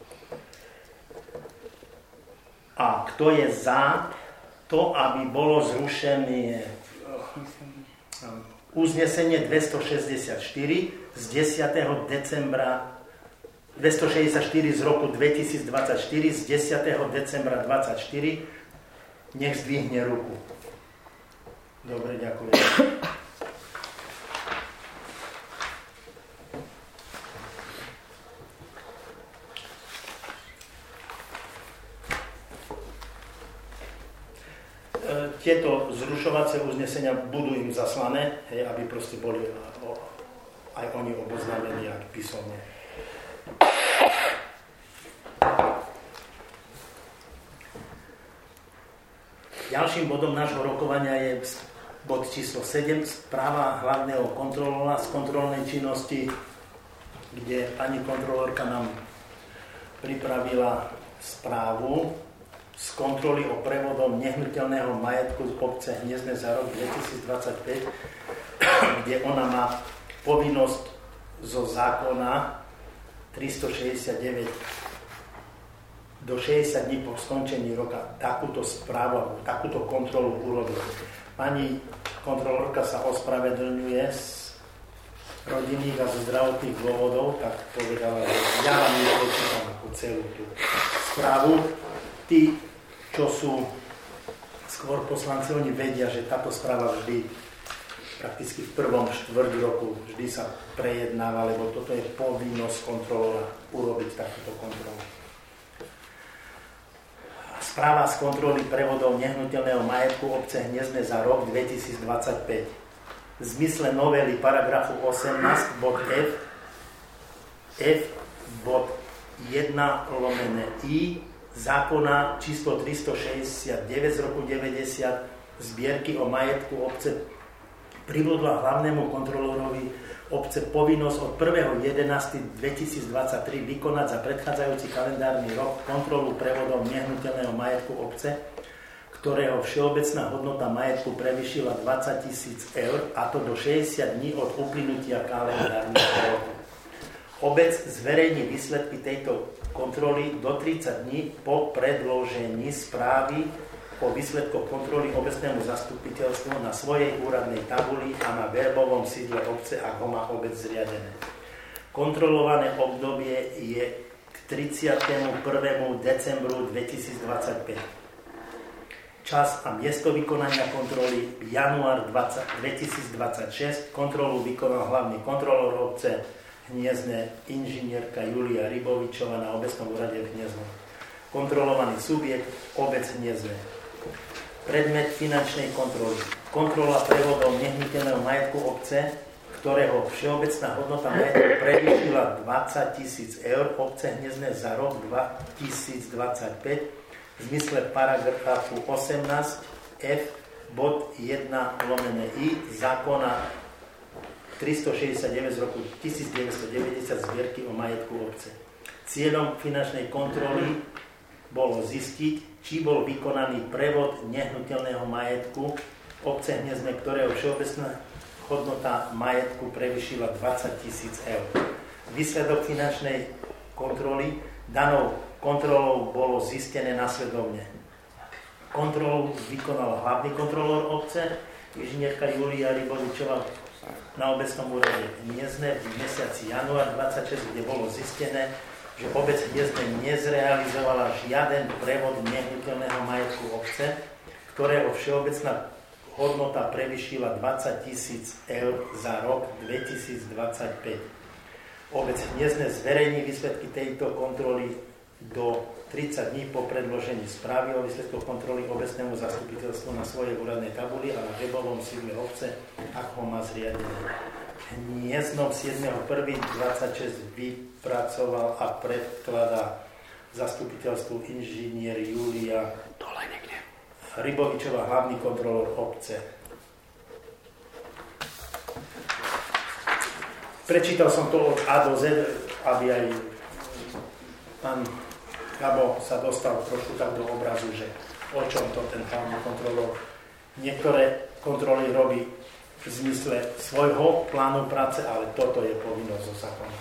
A kto je za to, aby bolo zrušené uznesenie dvestošesťdesiatštyri z desiateho decembra dvestošesťdesiatštyri z roku dvetisícdvadsaťštyri z desiateho decembra dvadsaťštyri, nech zdvihne ruku. Dobre, ďakujem. Tieto zrušovacie uznesenia budú im zaslané, hej, aby proste boli aj oni oboznámení aj písomne. Ďalším bodom nášho rokovania je bod číslo sedem, správa hlavného kontrolora z kontrolnej činnosti, kde pani kontrolórka nám pripravila správu z kontroly o prevodom nehnuteľného majetku z obce Hniezdne za rok dvetisícdvadsaťpäť, kde ona má povinnosť zo zákona tristošesťdesiatdeväť do šesťdesiat dní po skončení roka takúto správu alebo takúto kontrolu urobiť. Pani kontrolórka sa ospravedlňuje z rodinných a zo zdravotných dôvodov, tak povedala, že ja vám neprečítam ako celú tú správu. Tí, čo sú skôr poslanci, oni vedia, že táto správa vždy prakticky v prvom štvrť roku vždy sa prejednáva, lebo toto je povinnosť kontrolora urobiť takúto kontrolu. Správa z kontroly prevodov nehnuteľného majetku obce Hniezdne za rok dvetisícdvadsaťpäť. V zmysle novely paragrafu osemnásť bod F F bod jeden lomeno I zákona číslo tristošesťdesiatdeväť z roku deväťdesiat zbierky o majetku obce pribudla hlavnému kontrolórovi obce povinnosť od prvého jedenásteho dvetisícdvadsaťtri vykonať za predchádzajúci kalendárny rok kontrolu prevodov nehnuteľného majetku obce, ktorého všeobecná hodnota majetku prevýšila dvadsať tisíc eur, a to do šesťdesiat dní od uplynutia kalendárneho roku. Obec zverejní výsledky tejto kontroly do tridsať dní po predložení správy o výsledkoch kontroly obecnému zastupiteľstvu na svojej úradnej tabuli a na verbovom sídle obce, ak ho má obec zriadené. Kontrolované obdobie je k tridsiatemu prvému decembru dvetisícdvadsaťpäť. Čas a miesto vykonania kontroly január dvetisícdvadsaťšesť. Kontrolu vykonal hlavný kontrolór obce Hniezdne inžinierka Julia Rybovičová na obecnom úrade v Hniezdnom. Kontrolovaný subjekt obec Hniezdne. Predmet finančnej kontroly. Kontrola prevodov nehnuteľného majetku obce, ktorého všeobecná hodnota majetku prevýšila dvadsať tisíc eur, obce Hniezdne za rok dvetisícdvadsaťpäť v zmysle paragrafu osemnásť F bod jeden lomené I zákona tristošesťdesiatdeväť z roku tisícdeväťstodeväťdesiat zbierky o majetku obce. Cieľom finančnej kontroly bolo zistiť, či bol vykonaný prevod nehnuteľného majetku obce Hniezdne, ktorého všeobecná hodnota majetku prevýšila dvadsať tisíc eur. Výsledok finančnej kontroly danou kontrolou bolo zistené nasledovne. Kontrolu vykonal hlavný kontrolór obce, inžinierka Julia Rybovičová na obecnom úrade Hniezdne v mesiaci január dvadsaťšesť, kde bolo zistené, že obec Hniezdne nezrealizovala žiaden prevod nehnuteľného majetku obce, ktorého všeobecná hodnota prevýšila dvadsať tisíc eur za rok dvetisícdvadsaťpäť. Obec Hniezdne zverejní výsledky tejto kontroly do tridsať dní po predložení správy o výsledkoch kontroly obecnému zastupiteľstvu na svojej úradnej tabuli a na webovom sídle obce, ak ho má zriadené. Hniezdnom siedmeho prvého dvadsaťšesť vypracoval a predkladá zastupiteľstvu inžinier Julia Rybovičová, hlavný kontrolór obce. Prečítal som to od A do Z, aby aj pán Gabo sa dostal trošku tak do obrazu, že o čom to ten hlavný kontrolór. Niektoré kontroly robí v zmysle svojho plánu práce, ale toto je povinnosť zo zákona.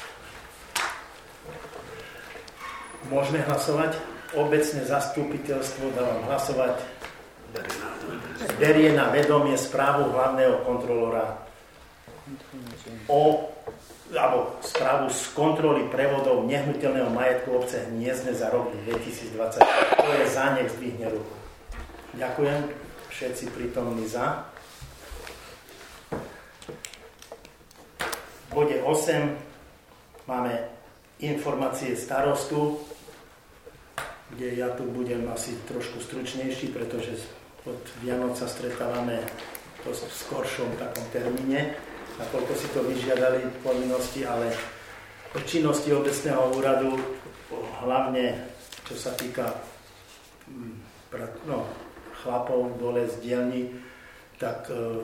Môžeme hlasovať. Obecné zastupiteľstvo dávam hlasovať. Berie na vedomie správu hlavného kontrolóra o alebo správu z kontroly prevodov nehnuteľného majetku obce Hniezdne za rok dvetisícdvadsať. To je za, nech zdvihne ruku. Ďakujem. Všetci prítomní za. V bode osem máme informácie starostu, kde ja tu budem asi trošku stručnejší, pretože od Vianoc sa stretávame v skoršom takom termíne, nakoľko si to vyžiadali povinnosti, ale o činnosti obecného úradu, hlavne čo sa týka no, chlapov dole z dielni, tak e,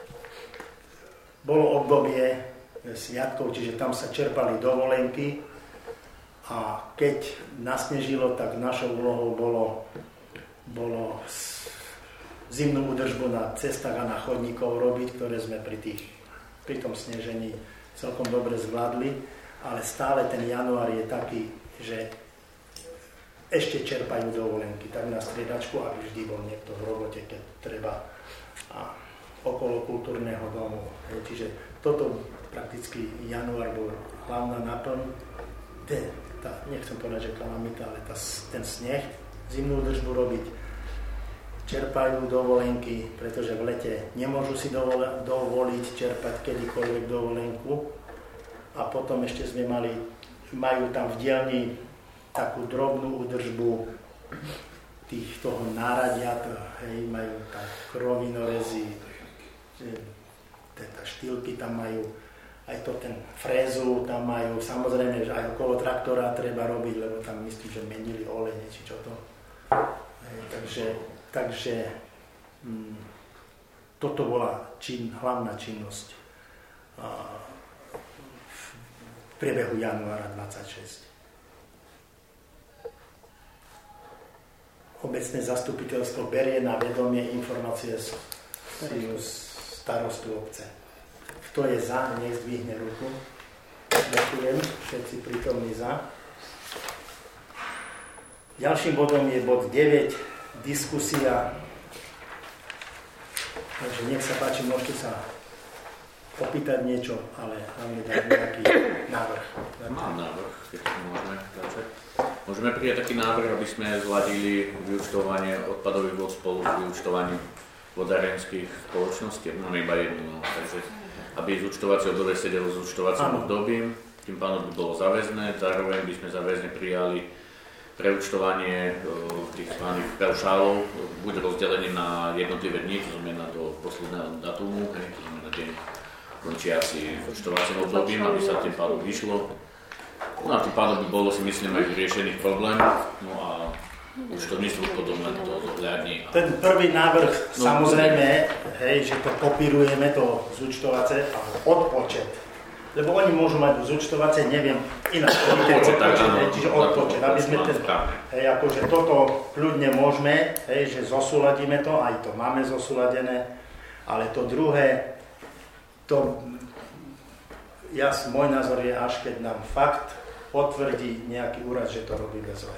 bolo obdobie sviatkov, čiže tam sa čerpali dovolenky a keď nasnežilo, tak našou úlohou bolo, bolo zimnú údržbu na cestách a na chodníkov robiť, ktoré sme pri tých pri tom snežení celkom dobre zvládli, ale stále ten január je taký, že ešte čerpajú dovolenky, tak na striedačku, aby vždy bol niekto v robote, keď treba, a okolo kultúrneho domu. Čiže toto prakticky január bol hlavná náplň, tá, nechcem povedať, že kalamita, ale tá, ten sneh, zimnú údržbu robiť, čerpajú dovolenky, pretože v lete nemôžu si dovoliť čerpať kedykoľvek dovolenku. A potom ešte sme mali, majú tam v dielni takú drobnú údržbu tých toho náradia, hej, majú tam krovinorezy, teda štýlky tam majú, aj to ten frézu tam majú, samozrejme, že aj okolo traktora treba robiť, lebo tam myslím, že menili olej, či čo to. Hej, takže Takže hm, toto bola čin, hlavná činnosť a, v priebehu januára dvadsaťšesť. obecné zastupiteľstvo berie na vedomie informácie z starostu obce. Kto je za, nech zdvihne ruku. Ďakujem, všetci prítomní za. Ďalším bodom je bod deväť, diskusia. Takže nech sa páči, môžete sa opýtať niečo, ale hlavne dať nejaký návrh. Mám návrh, keď môžeme začať. Môžeme prijať taký návrh, aby sme zladili vyúčtovanie odpadových vod spolu s vyúčtovaním vodárenských spoločností. Máme iba jednu, takže aby zúčtovacie obdobie sedelo s zúčtovacím obdobím, tým pádom by bolo záväzné, zároveň by sme záväzne prijali preúčtovanie tých zvaných paušálov, bude rozdelený na jednotlivé dni, to znamená do posledného datumu, hej, to znamená deň končiaci účtovacím obdobím, aby sa tým pádom vyšlo. No a tým pádom by bolo, si myslím, aj vyriešených problém, no a účtovníctvo potom len to zohľadní. Ten prvý návrh, no, samozrejme, hej, že to kopírujeme, to zúčtovacie, ale odpočet. Lebo oni môžu mať zúčtovacie, neviem, ináč odpočet, čiže odpočet, aby sme ten, hej, akože toto ľudne môžeme, hej, že zosúladíme to, aj to máme zosúladené, ale to druhé, to, ja, môj názor je, až keď nám fakt potvrdí nejaký úrad, že to robíme zle.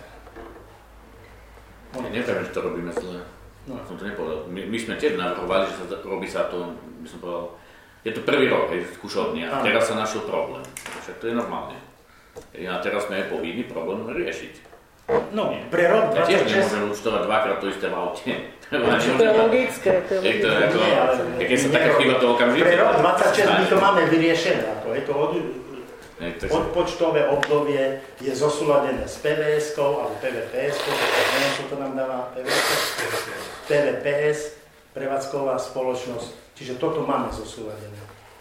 Ja neviem, že to robíme zle. No. Som to nepovedal. My, my sme tiež navrhovali, že sa robí sa to, by som povedal, je to prvý rok, hej, skúšovný a teraz sa našiel problém. Však to je normálne. A teraz sme povinní problém riešiť. No, pre rok dvadsaťšesť... Ja tiež nemôžem účtovať dvakrát to isté v aute. To je logické. To je logické. Keď sa také chýba to okamžite... Pre rok dvadsaťšesť my to máme vyriešené. Je to od, odpočtové obdobie je zosúladené s pé vé eskou alebo pé vé pé eskou, neviem, čo to nám dáva pé vé pé es, prevádzková spoločnosť. Čiže toto máme zosúladené.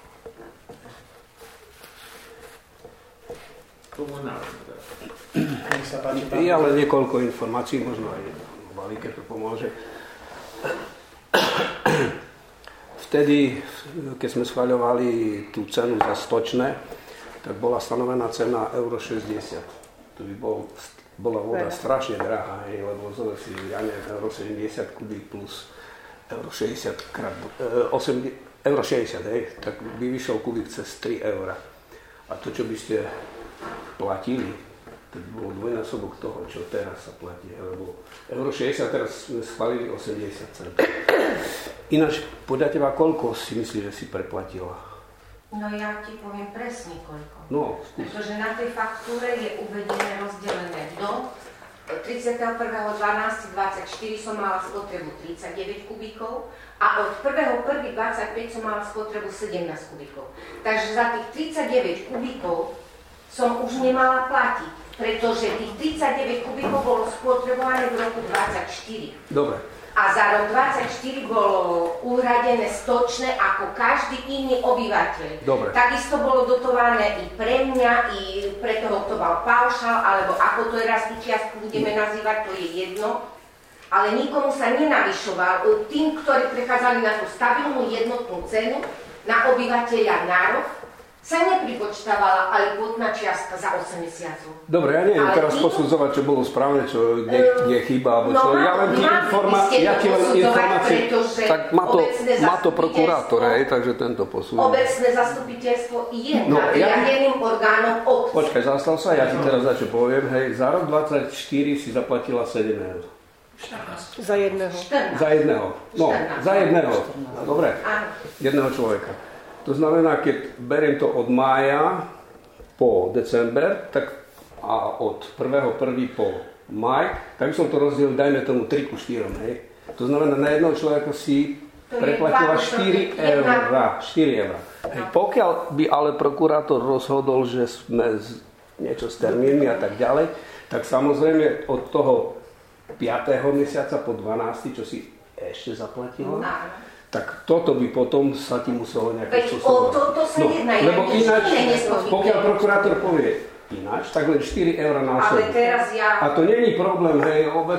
Nech sa páči, pán. Je ale niekoľko informácií, možno aj Vali, keď to pomôže. Vtedy, keď sme schvaľovali tú cenu za stočné, tak bola stanovená cena euro šesťdesiat. To by bol, bola voda strašne drahá, hej, lebo zober si, ja neviem, euro sedemdesiat kubík plus euro šesťdesiat krát, osemdesiat, euro šesťdesiat, hej, tak by vyšiel kubík cez tri eurá. A to, čo by ste platili, to by bolo dvojnásobok toho, čo teraz sa platí, lebo euro šesťdesiat, teraz sme schválili osemdesiat centov. Ináč, podľa teba, koľko si myslíš, že si preplatila? No ja ti poviem presne koľko. No, pretože na tej faktúre je uvedené rozdelené do tridsiateho prvého decembra dvadsaťštyri som mala spotrebu tridsaťdeväť kubíkov a od prvého prvého dvadsaťpäť som mala spotrebu sedemnásť kubíkov. Takže za tých tridsaťdeväť kubíkov som už nemala platiť, pretože tých tridsaťdeväť kubíkov bolo spotrebované v roku dvadsaťštyri. Dobre. A za rok dvadsaťštyri bolo uhradené stočné ako každý iný obyvateľ. Dobre. Takisto bolo dotované i pre mňa, i pre toho, kto mal paušal, alebo ako to raz tú čiastku budeme nazývať, to je jedno. Ale nikomu sa nenavyšoval. Tým, ktorí prechádzali na tú stabilnú jednotnú cenu, na obyvateľa na rok, sa nepripočtávala, ale kvotná čiastka za osem mesiacov. Dobre, ja neviem ale teraz tým... posudzovať, čo bolo správne, čo, kde, kde chýba, alebo čo. No, ja len ti informácie, ja ti len informácie, tak má to, má to prokurátor, hej, takže tento posúdi. Obecné zastupiteľstvo je no, riadeným ja... orgánom obce. Počkaj, zastav sa, ja ti teraz za čo poviem, hej, za rok dvadsaťštyri si zaplatila sedem eur. štrnásť. Za jedného. štrnásť. Za jedného, no, štrnásť. Za jedného, dobre, áno. Jedného človeka. To znamená, keď beriem to od mája po december, tak a od prvého prvého po maj, tak som to rozdielil, dajme tomu tri ku štyrom, hej. To znamená, na jedného človeka si preplatila štyri eurá. štyri eurá. Hej, pokiaľ by ale prokurátor rozhodol, že sme z, niečo s termínmi a tak ďalej, tak samozrejme od toho piateho mesiaca po dvanásteho, čo si ešte zaplatila, tak toto by potom sa ti muselo nejaké spôsobovať. To, to sa no, jedná, lebo ináč, pokiaľ prokurátor povie ináč, tak len štyri eurá na osobu. Ale teraz ja... A to nie je problém, hej, obec,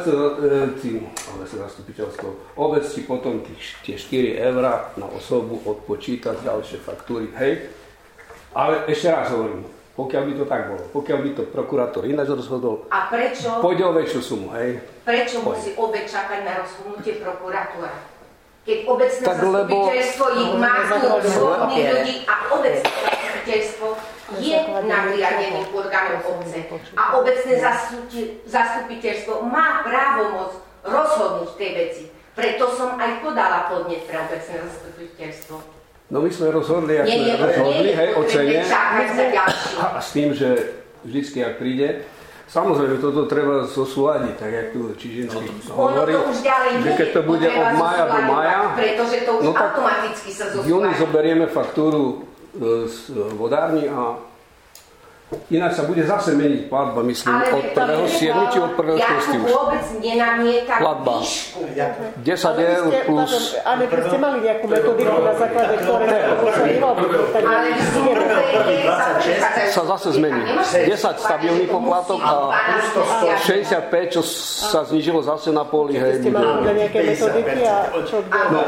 e, obec zastupiteľstvo, obec ti potom tých, tie štyri eurá na osobu odpočíta z ďalšie faktúry, hej. Ale ešte raz hovorím, Pokiaľ by to tak bolo, pokiaľ by to prokurátor ináč rozhodol, a prečo, pôjde o väčšiu sumu, hej? Prečo musí obec čakať na rozhodnutie prokuratúra? Keď obecné tak, zastupiteľstvo lebo... ich má tu zhodných ľudí a obecné zastupiteľstvo je nadriadeným orgánom obce. A obecné zastupiteľstvo má právomoc rozhodnúť tej veci. Preto som aj podala podnet pre obecné zastupiteľstvo. No my sme rozhodli, ak sme rozhodli, hej, o cene. A s tým, že vždycky, ak príde, samozrejme, toto treba zosúľadiť, tak jak tu Čižinský hovoril, že keď to bude od mája do mája, pretože to už no tak automaticky sa zosúľadí. V júni zoberieme faktúru z vodárny a ináč sa bude zase meniť platba, myslím, ale od prvého siedmeho či od prvého šiesteho. Ja tu vôbec nenamietam platba. Výšku. desať eur plus... Ale vy ste mali nejakú metodiku na základe, ktoré sa museli robiť. Ale vy si nepovedete, sa zase zmení. desať stabilný poplatok a šesťdesiatpäť, čo sa znižilo zase na poli. Vy ste mali nejaké metodiky a čo kde?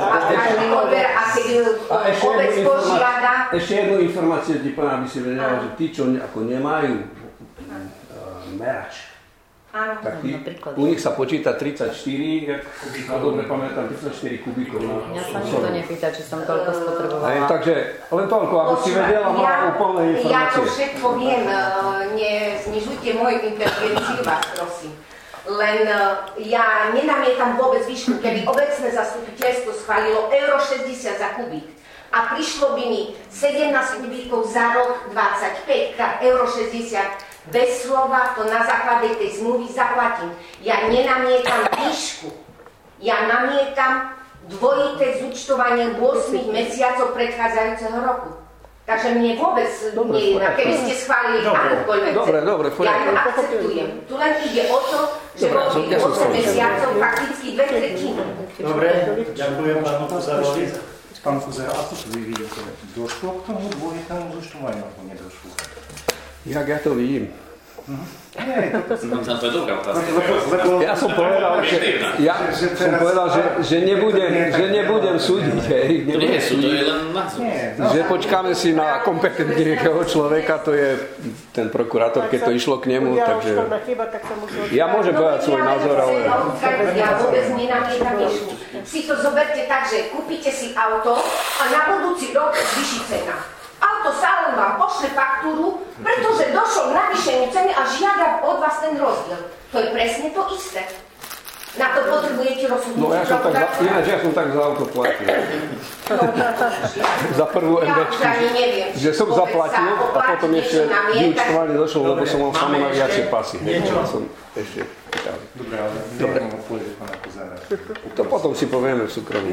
A obec požiada... Ešte jednu informáciu ti poviem, aby si vedela, že tí, čo ako nemajú uh, merač, áno, tak tí, u nich sa počíta tridsaťštyri, ja dobre pamätám, tridsaťštyri kubíkov. Mňa sa nikto nepýta, či som toľko spotrebovala. Hej, takže len toľko, aby si vedela, mala ja, úplné informácie. Ja to všetko viem, neznižujte moju inteligenciu, vás prosím. Len ja nenamietam vôbec výšku, keby obecné zastupiteľstvo schválilo euro šesťdesiat za kubík a prišlo by mi sedemnásť kubíkov za rok dvadsaťpäť krát euro šesťdesiat, bez slova to na základe tej zmluvy zaplatím. Ja nenamietam výšku, ja namietam dvojité zúčtovanie ôsmich mesiacov predchádzajúceho roku. Takže mne vôbec dobre, nie je, keby ste schválili akúkoľvek dobre, dobre, ja ju akceptujem. Tu len ide o to, že bolo by osem mesiacov fakticky dve tretiny. Dobre, ďakujem pánu Kuzárovi. Pán Kuzár, ako to vy vidíte? Došlo k tomu dvojitému zúčtovaniu, ako nedošlo? Jak ja to vidím? Nie, to je dobrá otázka. Ja som povedal, že, ja som povedal, že, že, nebudem, že nebudem súdiť. Hej, to nie je súd, to je len názor. Že počkáme si na kompetentného človeka, to je ten prokurátor, keď to išlo k nemu. Takže... Ja môžem povedať svoj názor, ale... Ja vôbec nenamietam výšku. Si to zoberte tak, že kúpite si auto a na budúci rok zvýši cena. Autosalon vám pošle faktúru, pretože došlo k navýšeniu ceny a žiada od vás ten rozdiel. To je presne to isté. Na to potrebujete rozhodnúť. No ja som tak, za, ináč ja som tak za auto platil. No, za prvú MBčku. Ja že som zaplatil a potom ešte vyučtovanie došlo, lebo som mal samo na viacej pasy. Ja som ešte pýtal. Dobre, ale nebudem odpovedať pána Kuzára. To potom si povieme v súkromí.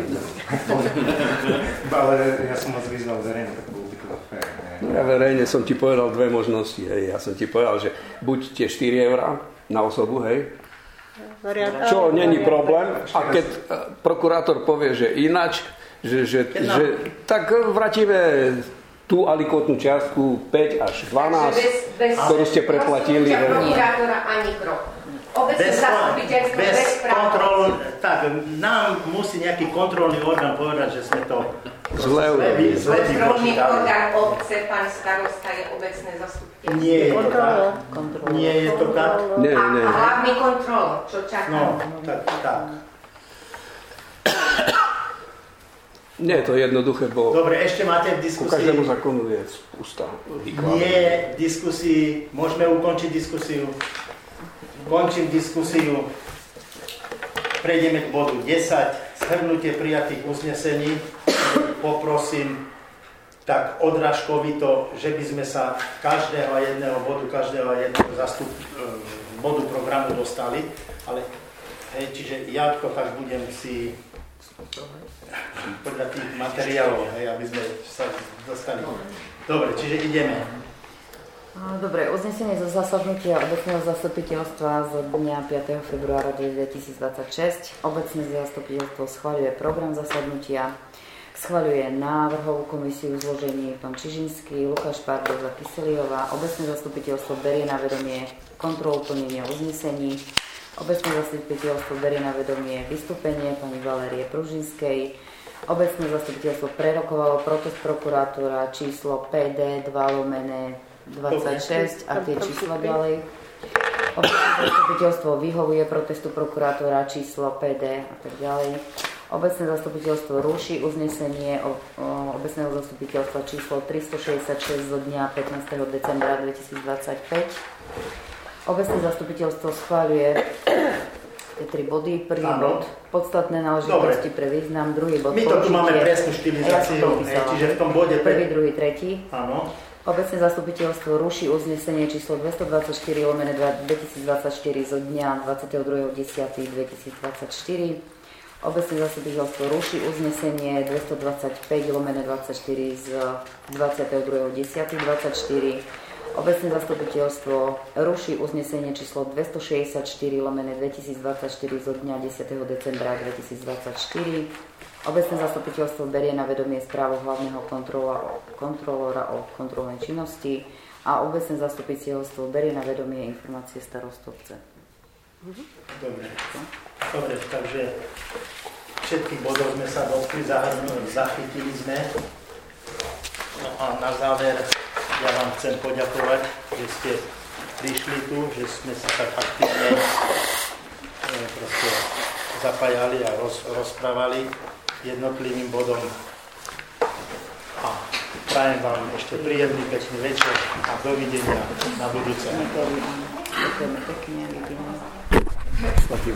Ale ja som vás vyzval verejne, tak bolo by to fér. No ja verejne som ti povedal dve možnosti. Hej. Ja som ti povedal, že buď tie štyri eurá na osobu, hej, čo není problém, a keď prokurátor povie, že ináč, že, že, že tak vrátime tú alikotnú čiastku päť až dvanásť, bez, bez, ktorú ste preplatili. Bez prokurátora ani krok. Obecne zastupiteľstvo bez, bez kontrol, tak, nám musí nejaký kontrolný orgán povedať, že sme to zle urobili. Kontrolný orgán obce, pán starosta, je obecné zastupiteľstvo. Nie je to tak. Nie je to tak. Nie, nie. A hlavný kontrol, čo čaká. No, tak, tak. Nie je to jednoduché, bo dobre, ešte máte v diskusii... ku každému zákonu je ústav. Nie v diskusii, môžeme ukončiť diskusiu. Končím diskusiu. Prejdeme k bodu desať. Shrnutie prijatých uznesení. Poprosím tak odrážkovito, že by sme sa každého a jedného bodu, každého a jedného zastup, bodu programu dostali. Ale, hej, čiže Jadko, tak budem si podľa tých materiálov, hej, aby sme sa dostali. Dobre, čiže ideme. Dobre, uznesenie zo zasadnutia obecného zastupiteľstva z dňa piateho februára dvetisícdvadsaťšesť. Obecné zastupiteľstvo schvaľuje program zasadnutia, schvaľuje návrhovú komisiu v zložení pán Čižinský, Lukáš Pardová, Kyseliová. Obecné zastupiteľstvo berie na vedomie kontrolu plnenia uznesení. Obecné zastupiteľstvo berie na vedomie vystúpenie pani Valérie Pružinskej. Obecné zastupiteľstvo prerokovalo protest prokurátora číslo pé dé dva lomené dvadsaťšesť a tie čísla ďalej. Obecné zastupiteľstvo vyhovuje protestu prokurátora číslo pé dé a tak ďalej. Obecné zastupiteľstvo ruší uznesenie o, o obecného zastupiteľstva číslo tristošesťdesiatšesť zo dňa pätnásteho decembra dvetisícdvadsaťpäť. Obecné zastupiteľstvo schváľuje tie tri body. Prvý ano. bod podstatné náležitosti pre význam, druhý bod my to tu máme presnú štilizáciu, ja čiže v tom bode prvý, druhý, tretí. Áno. Obecné zastupiteľstvo ruší uznesenie číslo dvestodvadsaťštyri lomeno dvetisícdvadsaťštyri zo dňa dvadsiateho druhého októbra dvetisícdvadsaťštyri. Obecné zastupiteľstvo ruší uznesenie dvestodvadsaťpäť lomeno dvadsaťštyri z dvadsiateho druhého októbra dvadsaťštyri. Obecné zastupiteľstvo ruší uznesenie číslo dvestošesťdesiatštyri lomeno dvetisícdvadsaťštyri zo dňa desiateho decembra dvetisícdvadsaťštyri. Obecné zastupiteľstvo berie na vedomie správu hlavného kontrolóra o kontrolnej činnosti a obecné zastupiteľstvo berie na vedomie informácie starostovce. Dobre. Dobre, takže všetkých bodov sme sa dotkli, zahrnuli, zachytili sme. No a na záver ja vám chcem poďakovať, že ste prišli tu, že sme sa tak aktívne e, proste zapájali a roz, rozprávali jednotlivým bodom. A prajem vám ešte príjemný, pekný večer a dovidenia na budúce. Ďakujeme pekne, vidíme.